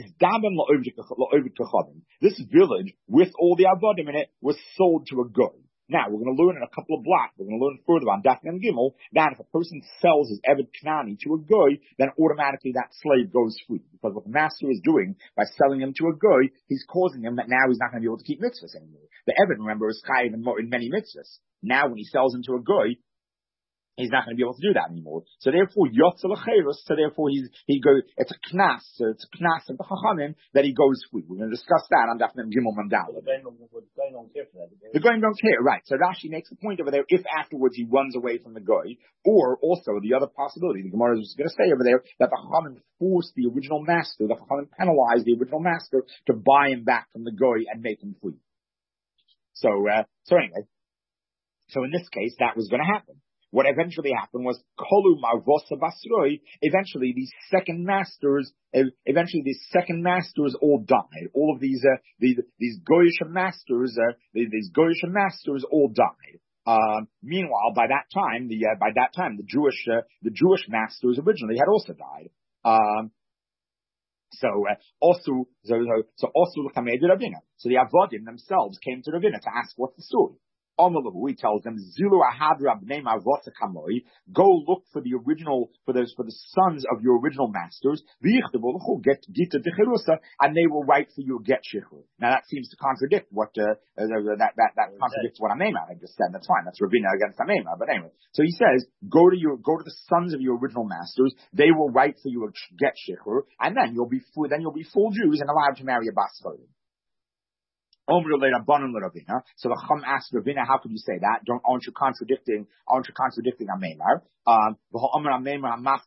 This village with all the Avodim in it was sold to a goy. Now, we're going to learn in a couple of blocks, we're going to learn further on Daf and Gimel, that if a person sells his Eved Knani to a goy, then automatically that slave goes free. Because what the master is doing by selling him to a goy, he's causing him that now he's not going to be able to keep mitzvahs anymore. The Eved, remember, is chayiv in, in many mitzvahs. Now, when he sells him to a goy, he's not going to be able to do that anymore. So therefore, Yotzel Acherus, so therefore he's, he goes, it's a knas, so it's a knas of the Chachamim that he goes free. We're going to discuss that on Daf Mem Gimel Mandala. The Goyim don't care, right. So Rashi makes a point over there, if afterwards he runs away from the Goy, or also the other possibility, the Gemara is going to say over there, that the Chachamim forced the original master, the Chachamim penalized the original master to buy him back from the Goy and make him free. So, uh, so anyway, so in this case, that was going to happen. what eventually happened was Kolu Marvosa Basroi. Eventually, these second masters, eventually these second masters all died. All of these, uh, these, these Goyish masters, uh, these Goyish masters all died. Um, meanwhile, by that time, the uh, by that time, the Jewish uh, the Jewish masters originally had also died. Um, so uh, also, so so also the Kamei de Ravina. So the Avodim themselves came to Ravina to ask what's the story. Amalahu, he tells them, Zilu ahadra b'nei ma'avosa kamoi, go look for the original, for the, for the sons of your original masters, v'yichtavu get gita decherusa, and they will write for you get shichur. Now that seems to contradict what, uh, uh, that, that, that contradicts what Amema I just said. That's fine. That's Ravina against Amema. But anyway, so he says, go to your, go to the sons of your original masters, they will write for you a get shichur, and then you'll be, then you'll be full Jews and allowed to marry a bas chodim. So the Chum asked Ravina, how could you say that? Don't, aren't you contradicting, aren't you contradicting Amemar? Um, so according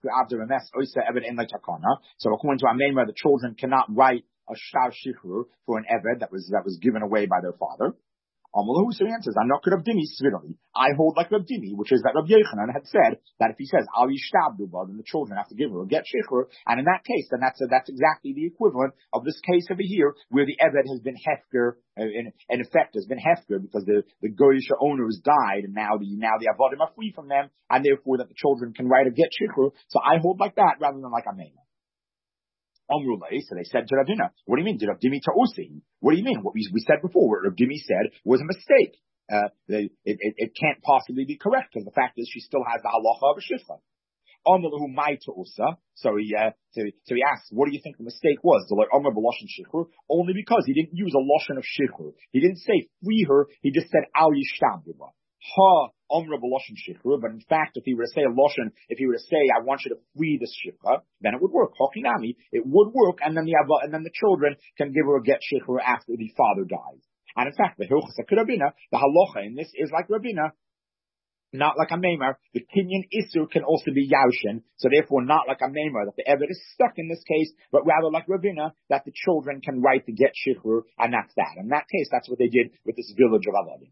to Amemar, the children cannot write a shtar shichur for an eved that was, that was given away by their father. Amalahu, so he answers, I'm not Rab Dimi svirali. I hold like Rab Dimi, which is that Rab Yechanan had said that if he says Al Yishtabdu, then the children have to give her a get shichur, and in that case, then that's a, that's exactly the equivalent of this case over here, where the eved has been hefker, uh, in, in effect has been hefker because the the goyisha owners died, and now the now the avodim are free from them, and therefore that the children can write a get shichur. So I hold like that rather than like Amena. Amrulay, so they said to Ravina, what do you mean? Did Rav Dimi ta'usi? What do you mean? What we, we said before, what Rav Dimi said was a mistake. Uh, they, it, it, it can't possibly be correct because the fact is she still has the halacha of a shifcha. Amrullahu mai ta'usa. So he, uh, so, so he asks, what do you think the mistake was? The like Amr b'loshen shichur, only because he didn't use a loshen of shichur. He didn't say free her. He just said al yishtam diva. Ha Amr b'loshen shichur. But in fact, if he were to say a loshen, if he were to say, I want you to free this shikha, then it would work. Hokinami, it would work, and then the and then the children can give her a get shikha after the father dies. And in fact, the hilchas Rabina, the halacha in this is like Rabina, not like a Meimar. The Kinyan Isur can also be Yaushin, so therefore not like a Meimar, that the Eved is stuck in this case, but rather like Rabina, that the children can write the get shikha, and that's that. In that case, that's what they did with this village of Avadim.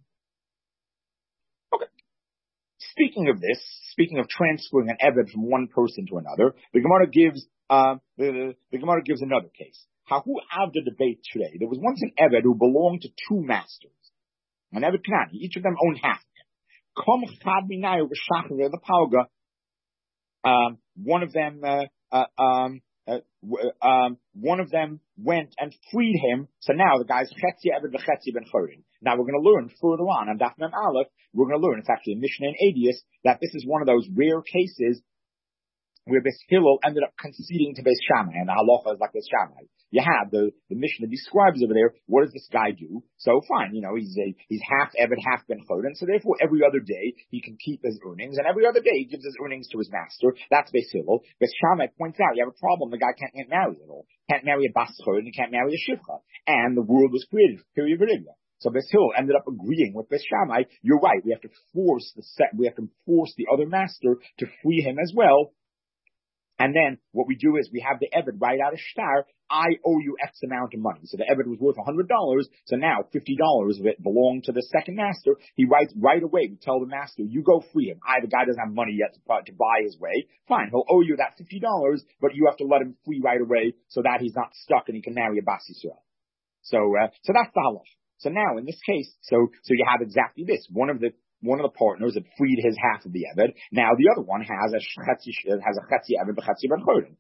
Okay. Speaking of this, speaking of transferring an Eved from one person to another, the Gemara gives, uh, the, the Gemara gives another case. Hahu Avda debate today. There was once an Eved who belonged to two masters. An Eved Kanani. Each of them owned half of him. The Palga. Um, one of them, uh, uh, um, uh, um, one of them went and freed him. So now the guy's Chetzi Eved v'Chetzi ben Chorin. Now we're going to learn further on, on Daf Mem Aleph, we're going to learn, it's actually a Mishnah in Adius, that this is one of those rare cases where Beis Hillel ended up conceding to Beis Shammai, and the halacha is like Beis Shammai. You have the, the Mishnah describes over there, what does this guy do? So fine, you know, he's a, he's half Eved, half Ben Choden, so therefore every other day he can keep his earnings, and every other day he gives his earnings to his master. That's Beis Hillel. Beis Shammai points out, you have a problem, the guy can't get married at all. Can't marry a Bas Choden, he can't marry a Shivcha. And the world was created, period, period. So Beis Hillel ended up agreeing with Beis Shammai, you're right, we have to force the set, we have to force the other master to free him as well. And then what we do is we have the Eved write out a shtar, I owe you X amount of money. So the Eved was worth one hundred dollars, so now fifty dollars of it belonged to the second master. He writes right away, we tell the master, you go free him. I, the guy doesn't have money yet to, to buy his way. Fine, he'll owe you that fifty dollars, but you have to let him free right away so that he's not stuck and he can marry a Bas Yisrael. So, uh, so that's the halach. So now in this case, so, so you have exactly this. One of the One of the partners had freed his half of the Eved. Now the other one has a chetzi, has a chetzi Eved, chetzi ben Choden.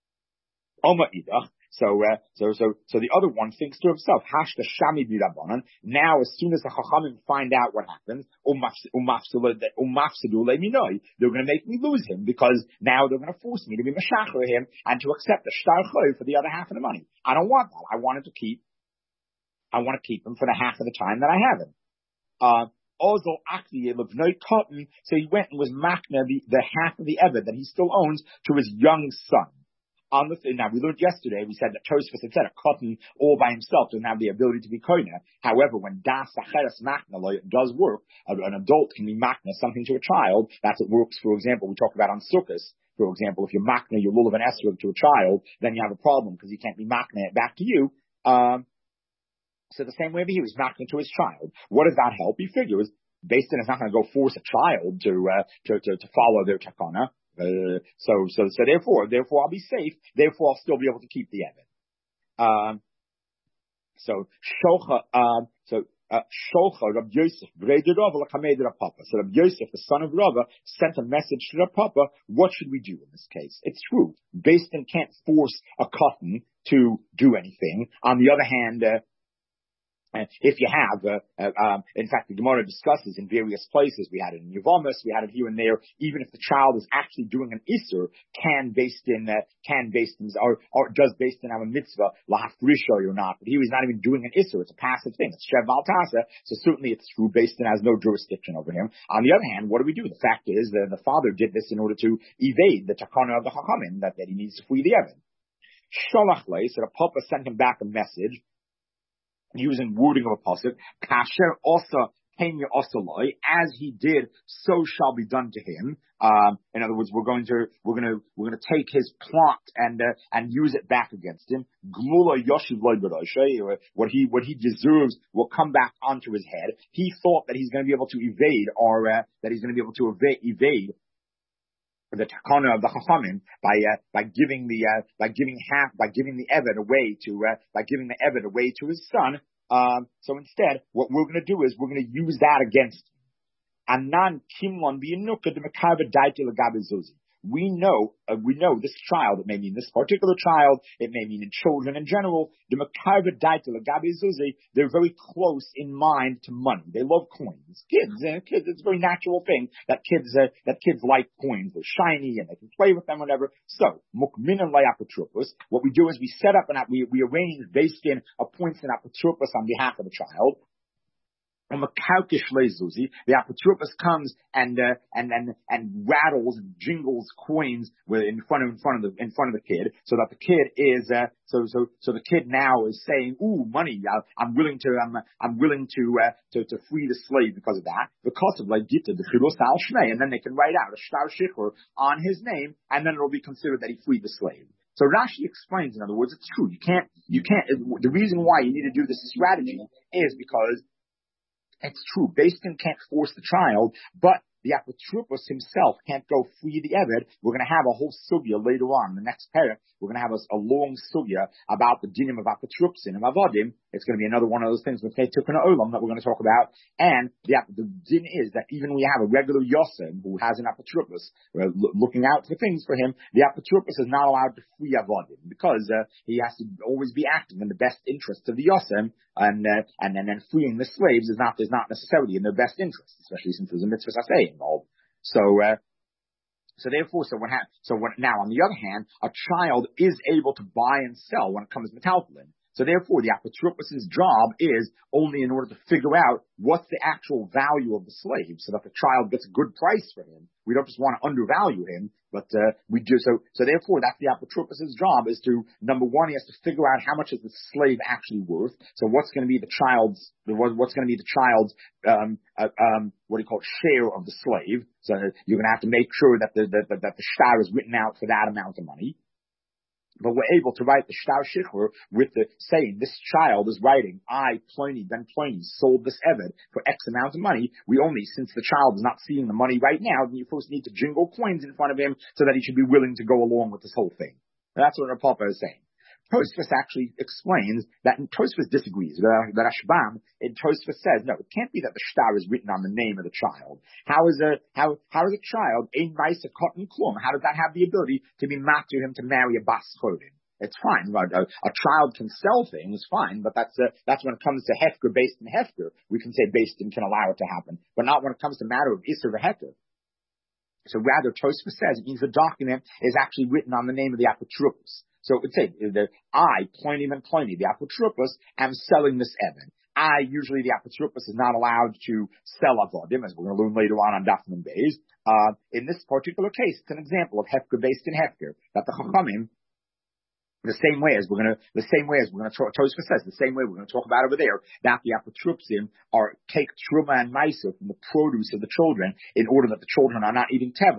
Oma idach. So, uh, so, so, so the other one thinks to himself, Hashta Shami b'Rabbanan. Now, as soon as the Chachamim find out what happens, they're going to make me lose him because now they're going to force me to be Meshachar him and to accept the Shtar Choy for the other half of the money. I don't want that. I wanted to keep, I want to keep him for the half of the time that I have him. Uh, Also, so he went and was makna the, the half of the Eved that he still owns to his young son. On the now we learned yesterday, we said that Tosfos had said a cotton all by himself doesn't have the ability to be koina. However, when das sacheres makna does work, an adult can be makna something to a child. That's what works. For example, we talked about on Sukkos. For example, if you makna your lulav and esrog to a child, then you have a problem because he can't be makna it back to you. Um, So the same way he was makna to his child. What does that help? He figures Based on it's not going to go force a child to, uh, to, to, to follow their takana. Uh, so, so, so therefore, therefore I'll be safe. Therefore I'll still be able to keep the Eved. Um, so, Shocha, um, so, uh, Shocha, Rabbi Yosef, Breder Rava, Lachamed Rav Papa. So Rabbi Yosef, the son of Rava, sent a message to Rav Papa. What should we do in this case? It's true. Based on can't force a cotton to do anything. On the other hand, uh, Uh, if you have, uh, uh, um, in fact, the Gemara discusses in various places. We had it in Yevamis, we had it here and there. Even if the child is actually doing an Isser, can based in, uh, can based in, or, or does based in have a mitzvah, lahafrisha or not. But here he's not even doing an Isser. It's a passive thing. It's Shev Al Tasa. So certainly it's true. Based in has no jurisdiction over him. On the other hand, what do we do? The fact is that the father did this in order to evade the takana of the Chachamim that, that he needs to free the Evan. Sholach le, so the Papa sent him back a message, using wording of a pasuk, kasher also penya osaloi, as he did, so shall be done to him. Um, in other words, we're going to we're going to we're going to take his plot and uh, and use it back against him. Glula yoshiv loy b'roshay, what he what he deserves will come back onto his head. He thought that he's going to be able to evade, or uh, that he's going to be able to evade. evade the takana of the Chachamim by uh, by giving the uh, by giving half by giving the Eved away to uh, by giving the Eved away to his son. Um, so instead, what we're going to do is we're going to use that against him. Anan kimlon b'yinuka de mekava daiti legabe zuzi. We know, uh, we know this child, it may mean this particular child, it may mean in children in general, the Makaiva Daita Lagabi Zuzi, they're very close in mind to money. They love coins. Kids, uh, kids, it's a very natural thing that kids, uh, that kids like coins. They're shiny and they can play with them, whatever. So, Mukmin and Layapotropos, what we do is we set up and we, we arrange based in appoints an apotropos on behalf of the child. The apotropos comes and uh, and and and rattles and jingles coins in front of in front of the in front of the kid, so that the kid is uh, so so so the kid now is saying, "Ooh, money! Uh, I'm willing to I'm I'm willing to uh, to to free the slave because of that." Because of like Gita the Chilos Al Shnei, and then they can write out a shtar shichur on his name, and then it will be considered that he freed the slave. So Rashi explains, in other words, it's true. You can't you can't. The reason why you need to do this strategy is because it's true. Beis Din can't force the child, but the apotropos himself can't go free the Eved. We're going to have a whole sugya later on in the next parak. We're going to have a, a long sugya about the dinim of apotropsin and avodim. It's going to be another one of those things with Ketukun Olam that we're going to talk about. And the, the din is that even we have a regular yosem who has an apotropos, uh, looking out for things for him, the apotropos is not allowed to free avodim because uh, he has to always be acting in the best interest of the yosem, and uh, and and then freeing the slaves is not is not necessarily in their best interest, especially since there's a mitzvah saseh involved. So, uh, so therefore, so when ha- so when now on the other hand, a child is able to buy and sell when it comes to metaltalin. So therefore, the apotropos' job is only in order to figure out what's the actual value of the slave, so that the child gets a good price for him. We don't just want to undervalue him, but uh, we do so. So therefore, that's the apotropos' job, is to, number one, he has to figure out how much is the slave actually worth. So what's going to be the child's what's going to be the child's um, uh, um, what do you call it, share of the slave? So you're going to have to make sure that the that, that the shtar is written out for that amount of money. But we're able to write the shtar shichur with the saying, this child is writing, I, Pliny, Ben Pliny, sold this Eved for X amount of money. We only, since the child is not seeing the money right now, then you first need to jingle coins in front of him so that he should be willing to go along with this whole thing. And that's what Rav Papa is saying. Tosfos actually explains that, and Tosfos disagrees. The, the Rashbam in Tosfos says, no, it can't be that the shtar is written on the name of the child. How is a how how is a child ein ma'isa cotton klum? How does that have the ability to be mat to him to marry a bas chodim? It's fine. A, a, a child can sell things, fine, but that's uh, that's when it comes to hefker, based in hefker. We can say based in can allow it to happen, but not when it comes to matter of isser v'heter. So rather, Tosfos says it means the document is actually written on the name of the apotropos. So it would say that I, Pliny and Pliny, the apotropos, am selling this Evan. I, usually the apotropos is not allowed to sell avodim, as we're going to learn later on on Daf Nun Beis. Uh, in this particular case, it's an example of hefker based in hefker, that the Chachamim, the same way as we're going to, the same way as we're going to talk, Tosfos says, the same way we're going to talk about over there, that the apotropsim are take truma and ma'isa from the produce of the children in order that the children are not eating tevel.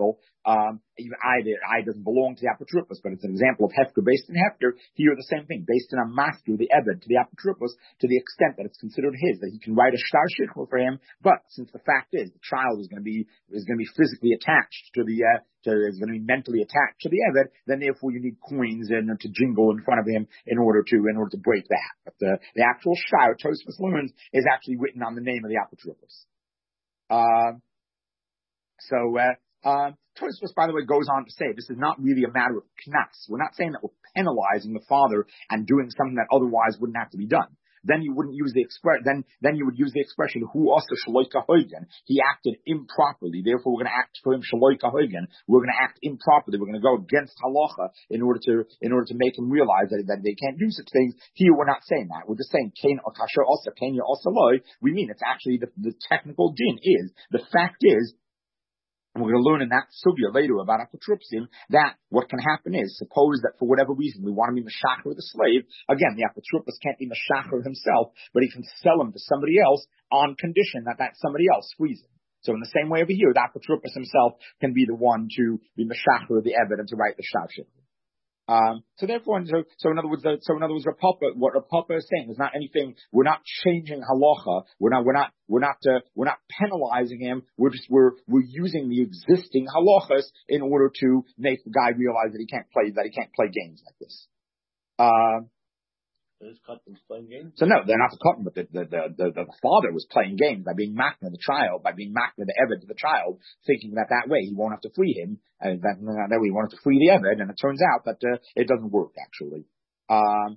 Um, even I, the I doesn't belong to the apotropos, but it's an example of hefker based in hefker. Here, the same thing, based in a master, the eved, to the apotropos, to the extent that it's considered his, that he can write a shtar shikul for him. But since the fact is, the child is going to be is going to be physically attached to the, uh, to, is going to be mentally attached to the eved, then therefore you need coins and uh, to jingle in front of him in order to in order to break that. But the the actual shtar Tosfos learns is actually written on the name of the apotropos. Uh, so. Uh, Um, Tosfos, by the way, goes on to say this is not really a matter of knas. We're not saying that we're penalizing the father and doing something that otherwise wouldn't have to be done. Then you wouldn't use the express. Then, then you would use the expression "Hu also shaloika hoigen." He acted improperly. Therefore, we're going to act for him shaloika hoigen. We're going to act improperly. We're going to go against halacha in order to in order to make him realize that, that they can't do such things. Here, we're not saying that. We're just saying kain akasher also kain also loy. We mean it's actually the, the technical din is the fact is. And we're going to learn in that sugya later about apotropsim that what can happen is, suppose that for whatever reason we want to be mashacher with the slave, again, the apotropos can't be mashacher himself, but he can sell him to somebody else on condition that that somebody else frees him. So in the same way over here, the apotropos himself can be the one to be mashacher of the eved and to write the shtar. Um, so therefore, so, so in other words, so in other words, Rav Papa, what Rav Papa is saying is not anything. We're not changing halacha. We're not. We're not. We're not. Uh, we're not penalizing him. We're just. We're. We're using the existing halachas in order to make the guy realize that he can't play. That he can't play games like this. Um. Is Cotton playing games? So no, they're not the Cotton, but the the, the the the father was playing games by being makna the child, by being makna the eved to the child, thinking that that way he won't have to free him, and that that way he wanted to free the eved, and it turns out that uh, it doesn't work actually. Um,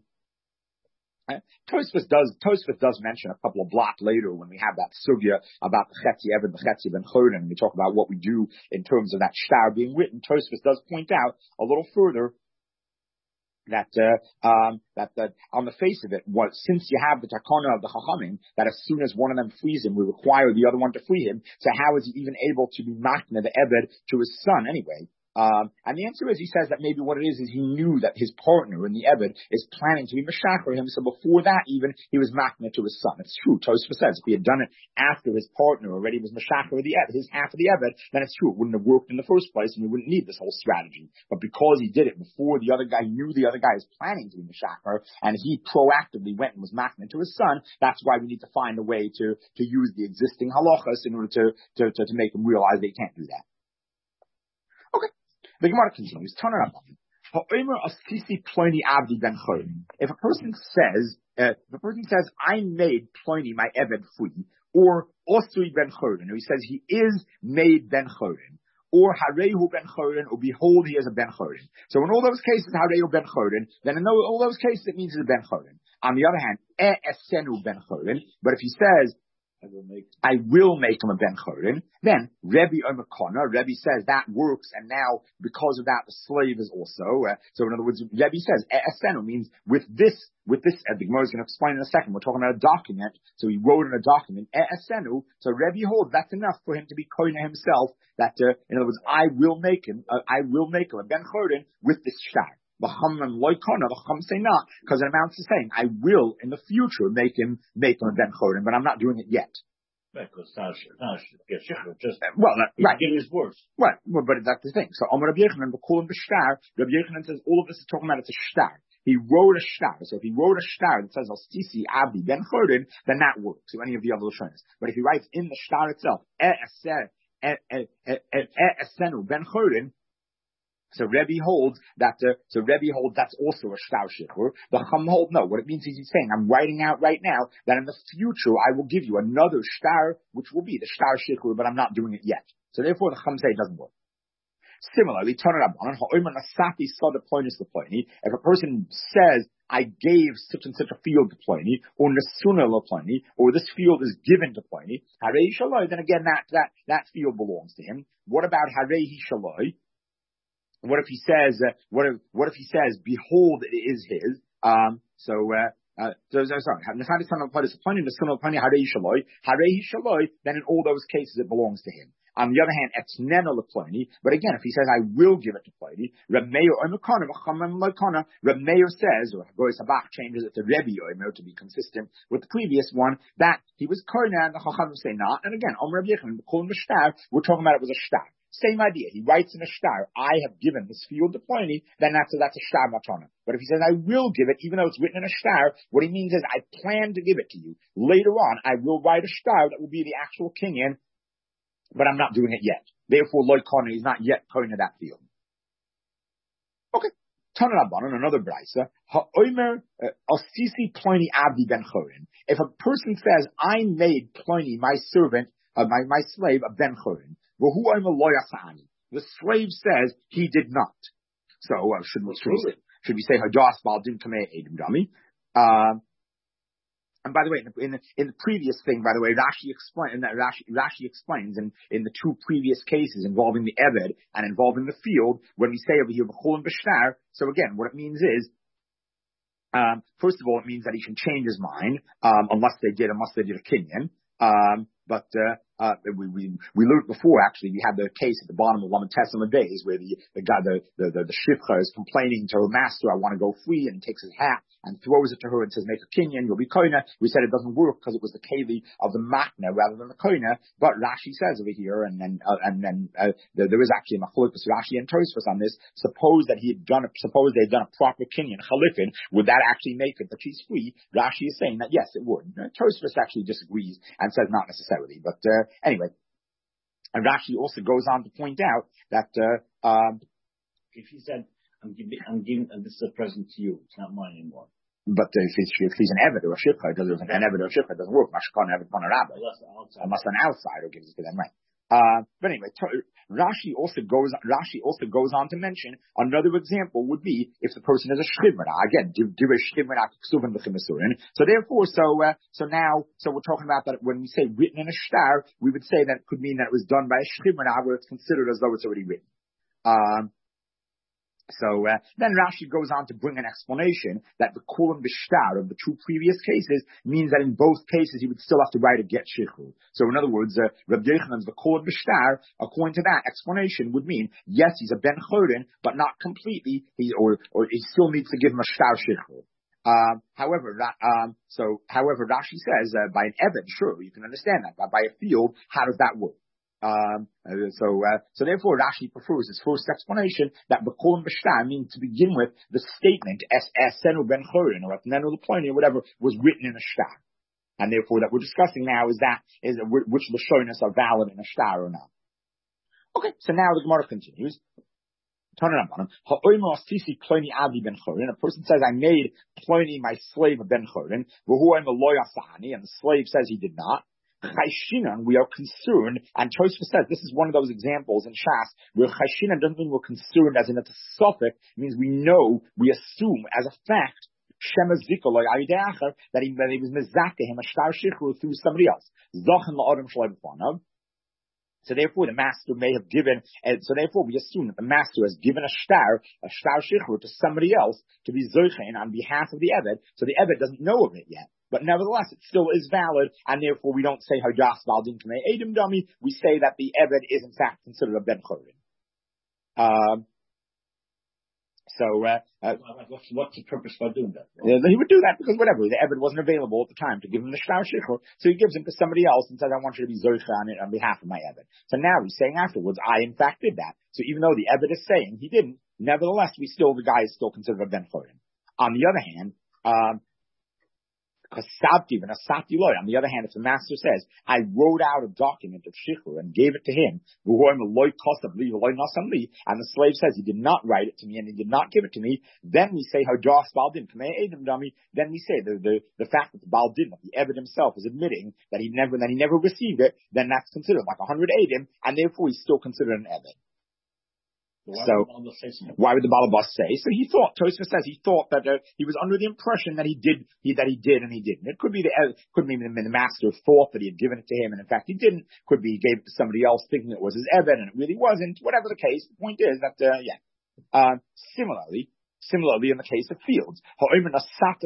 Tosfos does Tosfos does mention a couple of blot later when we have that sugya about the chetzi eved, the chetzi ben chorin, and we talk about what we do in terms of that shtar being written. Tosfos does point out a little further. That uh, um, that that on the face of it, what since you have the takana of the chachamim, that as soon as one of them frees him, we require the other one to free him. So how is he even able to be makna the eved to his son anyway? Um, and the answer is, he says that maybe what it is is he knew that his partner in the eved is planning to be mashacher him. So before that, even he was makna to his son. It's true. Tosfos says if he had done it after his partner already was mashacher of the eved, his half of the eved, then it's true. It wouldn't have worked in the first place, and we wouldn't need this whole strategy. But because he did it before the other guy knew the other guy is planning to be mashacher, and he proactively went and was makna to his son, that's why we need to find a way to to use the existing halachas in order to to to, to make him realize they can't do that. Okay. The Gemara continues. Turn it up. If a person says, uh, if a person says, I made Pliny my Eved free, or Osri ben Chorin, or he says he is made ben Chorin, or Harehu ben Chorin, or behold he is a ben Chorin. So in all those cases, Harehu ben Chorin, then in all those cases it means he's a ben Chorin. On the other hand, E esenu ben Chorin, but if he says, I will make, I will make him a ben chorin. Then Rebbe Omakona, Rebbe says that works, and now because of that, the slave is also. Uh, so in other words, Rebbe says esenu means with this, with this. Uh, the Gemara is going to explain in a second. We're talking about a document, so he wrote in a document esenu. So Rebbe holds that's enough for him to be koina himself. That uh, in other words, I will make him, uh, I will make him a ben chorin with this shtar. The Chum loikona, the Chum say not, because it amounts to saying, I will in the future make him make him a ben chorin, but I'm not doing it yet. Because now, now just well, that, right. Give his words. Right, well, but that's the thing. So Amar Rabbi Yochanan, we call him b'shtar. Rabbi Yochanan says all of this is talking about it's a shtar. He wrote a shtar. So if he wrote a shtar that says Al-Stisi Abdi ben chorin, then that works. So any of the other lashonos. But if he writes in the shtar itself, Esenu ben chorin. So Rebbe holds that. Uh, so Rebbe holds that's also a shtar shikur. The Chum hold no. What it means is he's saying I'm writing out right now that in the future I will give you another shtar, which will be the shtar shikur, but I'm not doing it yet. So therefore the Chum say it doesn't work. Similarly, turn it up on if a person says I gave such and such a field to Pliny, or Nesuna lo Pliny, or this field is given to Pliny, Harei Shaloi, then again that that that field belongs to him. What about Harei Shaloi? What if he says, uh, what if, what if he says, behold, it is his, um, so, uh, uh, so, so sorry, then in all those cases it belongs to him. On the other hand, etznena leploni, but again, if he says, I will give it to Pliny, Reb Meir Reb Meir says, or Goy Sabach changes it to Rebbe Yomer to be consistent with the previous one, that he was koina and the Chachamim say not, and again, Om Reb Yechon, we're talking about it was a shtar. same idea. He writes in a shtar, I have given this field to Pliny, then that's a, that's a shtar matana. But if he says, I will give it, even though it's written in a shtar, what he means is, I plan to give it to you. Later on, I will write a shtar that will be the actual kinyan, but I'm not doing it yet. Therefore, Loy Kona is not yet going to that field. Okay. Tanarabanan, another brisa. Ha'omer asisi Pliny abdi ben chorin. If a person says, I made Pliny, my servant, uh, my, my slave, a ben chorin, v'hu omer lo yasani. The slave says he did not. So, uh, should, should, we, should we say, hadas baldim kamei edim dami? Um, And by the way, in the, in the, in the previous thing, by the way, Rashi explains, Rashi, Rashi explains in, in the two previous cases involving the Eved and involving the field, when we say over here, B'chol and B'shtar, so again, what it means is, um, first of all, it means that he can change his mind, um, unless they did, unless they did a kinyan. Um, but, uh, uh, we, we, we learned before, actually, we had the case at the bottom of Lamed Testament days where the, the guy, the, the, the, the shifcha is complaining to her master, I want to go free, and he takes his hat and throws it to her and says, make a kinyan, you'll be koina. We said it doesn't work because it was the keli of the matna rather than the koina, but Rashi says over here, and then, uh, and then, uh, there, there is actually a machlokes Rashi and Tosfos on this. Suppose that he had done a, suppose they had done a proper kinyan, chalifin, would that actually make it that she's free? Rashi is saying that yes, it would. Uh, Tosfos actually disagrees and says not necessarily, but, uh, anyway. And Rashi also goes on to point out that, uh, um, if he said, I'm giving, I'm giving, and this is a present to you, it's not mine anymore. But if he's, if he's an Eved or a Shifcha, it doesn't, an Eved or a Shifcha doesn't work. Mashkan Eved Kon a Rabbi. Unless an outsider gives it to them, right? Uh, but anyway, Rashi also goes, Rashi also goes on to mention another example would be if the person is a Shchivmana. Again, Divrei Shchivmana Ksuvin B'chimasurin. So therefore, so, uh, so now, so we're talking about that when we say written in a shtar, we would say that could mean that it was done by a Shchivmana where it's considered as though it's already written. Um, So, uh, then Rashi goes on to bring an explanation that the Kulam B'shtar of the two previous cases means that in both cases he would still have to write a get shichur. So in other words, uh, Rabbi Yochanan's the Kulam B'shtar, according to that explanation, would mean, yes, he's a Ben Chorin, but not completely, he, or, or he still needs to give him a shtar shichur. Um, however, um, so, however, Rashi says, uh, by an Eved, sure, you can understand that, but by a field, how does that work? Um, so, uh, so therefore Rashi prefers his first explanation that B'kol and B'shtar means to begin with the statement Es Esenu Ben Chorin or Esenu L'Ploni or whatever was written in a shtar. And therefore that we're discussing now is that, is which Lashonis are valid in a shtar or not. Okay, so now the Gemara continues. Turn it up on him. A person says, I made Pliny my slave a Ben Chorin, and the slave says he did not. Chayshinan, we are concerned, and Tosfos says this is one of those examples in Shas where Chayshinan doesn't mean we're concerned as in it's a suffix, it means we know, we assume as a fact, Shema Zikol that he, that he was mezaka him a shtar shichur through somebody else. Zachan la'adam shleibufanav. So therefore, the master may have given, and so therefore we assume that the master has given a shtar, a shtar shichur to somebody else to be zochein on behalf of the Eved, so the Eved doesn't know of it yet. But nevertheless, it still is valid, and therefore we don't say Hajas Baldin Kamei Edim Dami, we say that the Eved is in fact considered a Ben Chorin. Um, so, uh, uh, what's, what's the purpose for doing that? Uh, he would do that because whatever, the Eved wasn't available at the time to give him the Shtar Shichur, so he gives him to somebody else and says, I want you to be Zoicha on it on behalf of my Eved. So now he's saying afterwards, I in fact did that. So even though the Eved is saying he didn't, nevertheless, we still, the guy is still considered a Ben Chorin. On the other hand, um, on the other hand, if the master says, I wrote out a document of shichur and gave it to him, and the slave says he did not write it to me and he did not give it to me, then we say, then we say the, the, the fact that the Baldin, that the Eved himself is admitting that he never, that he never received it, then that's considered like a hundred Edim, and therefore he's still considered an Eved. Why so, why would the Balabas say? So he thought, Tosfos says he thought that uh, he was under the impression that he did, he, that he did and he didn't. It could be the, uh, could be the, the master thought that he had given it to him and in fact he didn't. Could be he gave it to somebody else thinking it was his Eved and it really wasn't. Whatever the case, the point is that, uh, yeah. Uh, similarly, similarly in the case of fields, if he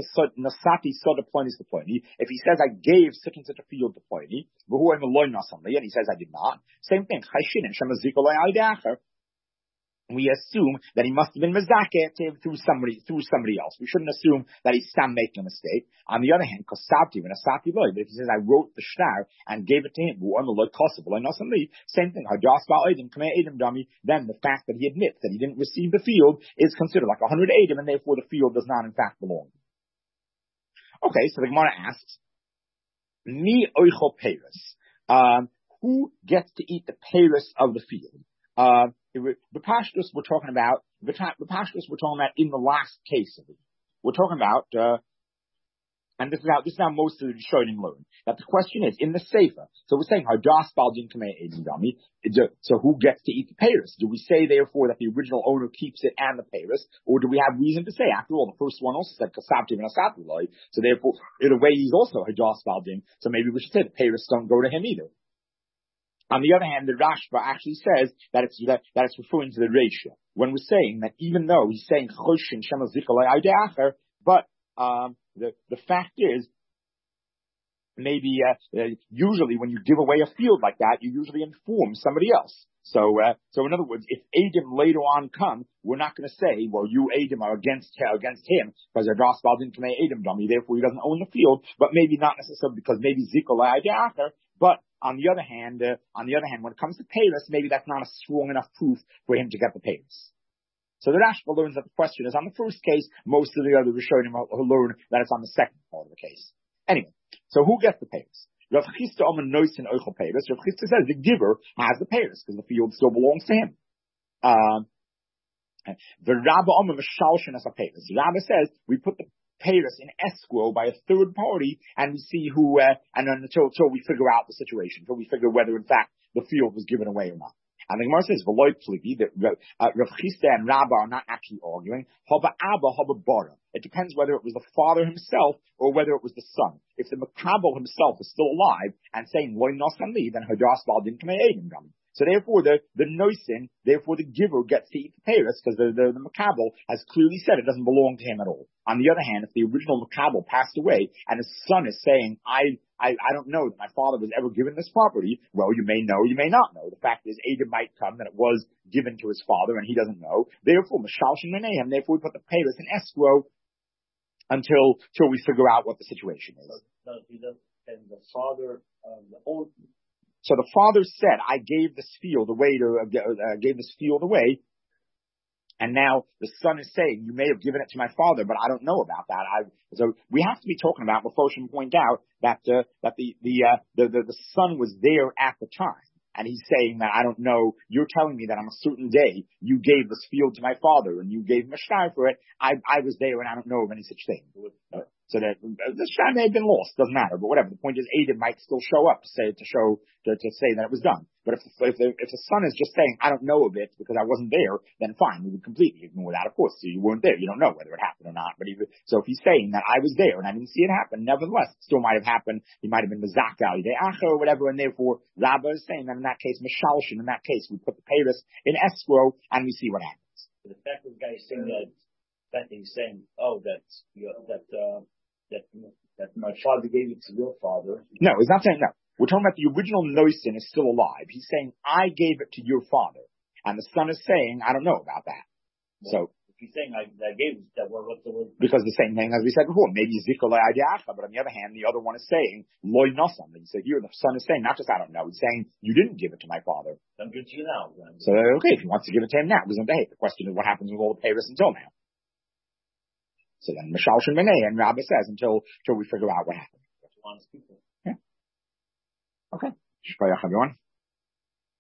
says I gave such and such a field to Pliny, and he says I did not, same thing. we assume that he must have been mezakeh through somebody, through somebody else. We shouldn't assume that he's stam making a mistake. On the other hand, kosabti when asati loy, but if he says I wrote the shtar and gave it to him, same thing. Then the fact that he admits that he didn't receive the field is considered like a hundred edim, and therefore the field does not in fact belong. Okay, so the Gemara asks, Mi oicho peris. Um, who gets to eat the peris of the field? Uh, the pashtus we're talking about, the pashtus we're talking about in the last case of it. We're talking about, uh, and this is how, this is how most of the Rishonim learn, that the question is, in the Sefer, so we're saying, so who gets to eat the payros? Do we say, therefore, that the original owner keeps it and the payros, or do we have reason to say, after all, the first one also said, kasabtim and asatuloi, so therefore, in a way, he's also hadas baldim, so maybe we should say the payros don't go to him either. On the other hand, the Rashba actually says that it's that, that it's referring to the ratio. When we're saying that even though he's saying choshin shema zikalei aideacher, but um, the the fact is, maybe uh, uh, usually when you give away a field like that, you usually inform somebody else. So, uh, so in other words, if Adam later on come, we're not going to say, well, you Adam are against uh, against him because they're Drosbal didn't commit Adam dummy, therefore he doesn't own the field. But maybe not necessarily because maybe zikalei aideacher, but on the other hand, uh, on the other hand, when it comes to payros, maybe that's not a strong enough proof for him to get the payros. So the Rashba learns that the question is on the first case. Most of the other Rishonim who learn that it's on the second part of the case. Anyway, so who gets the payros? Rav Chisda Omer Noisin Oichel payros. Rav Chisda says the giver has the payros because the field still belongs to him. Um, the Rabba Omer Mishalshin as a payros. Rabba says we put the payros in escrow by a third party, and we see who, uh, and until, until we figure out the situation, until we figure whether in fact the field was given away or not. And the Gemara says, "V'loy pligi," that uh, Rav Chisda and Rabba are not actually arguing. Haba Abba, Haba Bara. It depends whether it was the father himself or whether it was the son. If the Makabel himself is still alive and saying "Loy Nosan Li," then Hadas Bal didn't come Adam. So therefore, the the noisin, therefore the giver gets to eat the payros because the the, the Makabel has clearly said it doesn't belong to him at all. On the other hand, if the original Makabel passed away and his son is saying, I, I, I don't know that my father was ever given this property, well, you may know, you may not know. The fact is, Adam might come that it was given to his father and he doesn't know. Therefore, Mishalshin Menehem, therefore we put the payros in escrow until, till we figure out what the situation is. So, and the father, um, the old... so the father said, I gave this field away to, uh, gave this field away. And now the son is saying, you may have given it to my father, but I don't know about that. I, so we have to be talking about, before Mephoshim point out, that, uh, that the, the, uh, the, the, the son was there at the time. And he's saying that, I don't know, you're telling me that on a certain day, you gave this field to my father, and you gave him a shtar for it. I, I was there, and I don't know of any such thing. So that, the shtar may have been lost, doesn't matter, but whatever. The point is, Adam might still show up to say, to show, to, to say that it was done. But if, if, the, if the son is just saying, I don't know of it because I wasn't there, then fine, we would completely ignore that, of course. So you weren't there, you don't know whether it happened or not. But he, so if he's saying that I was there and I didn't see it happen, nevertheless, it still might have happened. He might have been Mezakah, or whatever, and therefore, Rabba is saying that in that case, Mishalshin, in that case, we put the payros in escrow and we see what happens. The fact that the guy is saying that, that he's saying, oh, that, you know, that, uh, that, that my father gave it to your father. No, he's not saying that. We're talking about the original noisin is still alive. He's saying, I gave it to your father. And the son is saying, I don't know about that. Well, so, if he's saying I, I gave it, that word, what's the word? Because the same thing as we said before, maybe zikolei adiacha, but on the other hand, the other one is saying, loy nosam. And so here the son is saying, not just I don't know, he's saying, you didn't give it to my father. I'm giving it to you now. Then. So, okay, if he wants to give it to him now, he's going to behave. The question is what happens with all the payros until now. So then, Mishalshin Menei, and Rabbi says, until, until we figure out what happened. Honest people. Yeah. Okay. Shkoyach, everyone.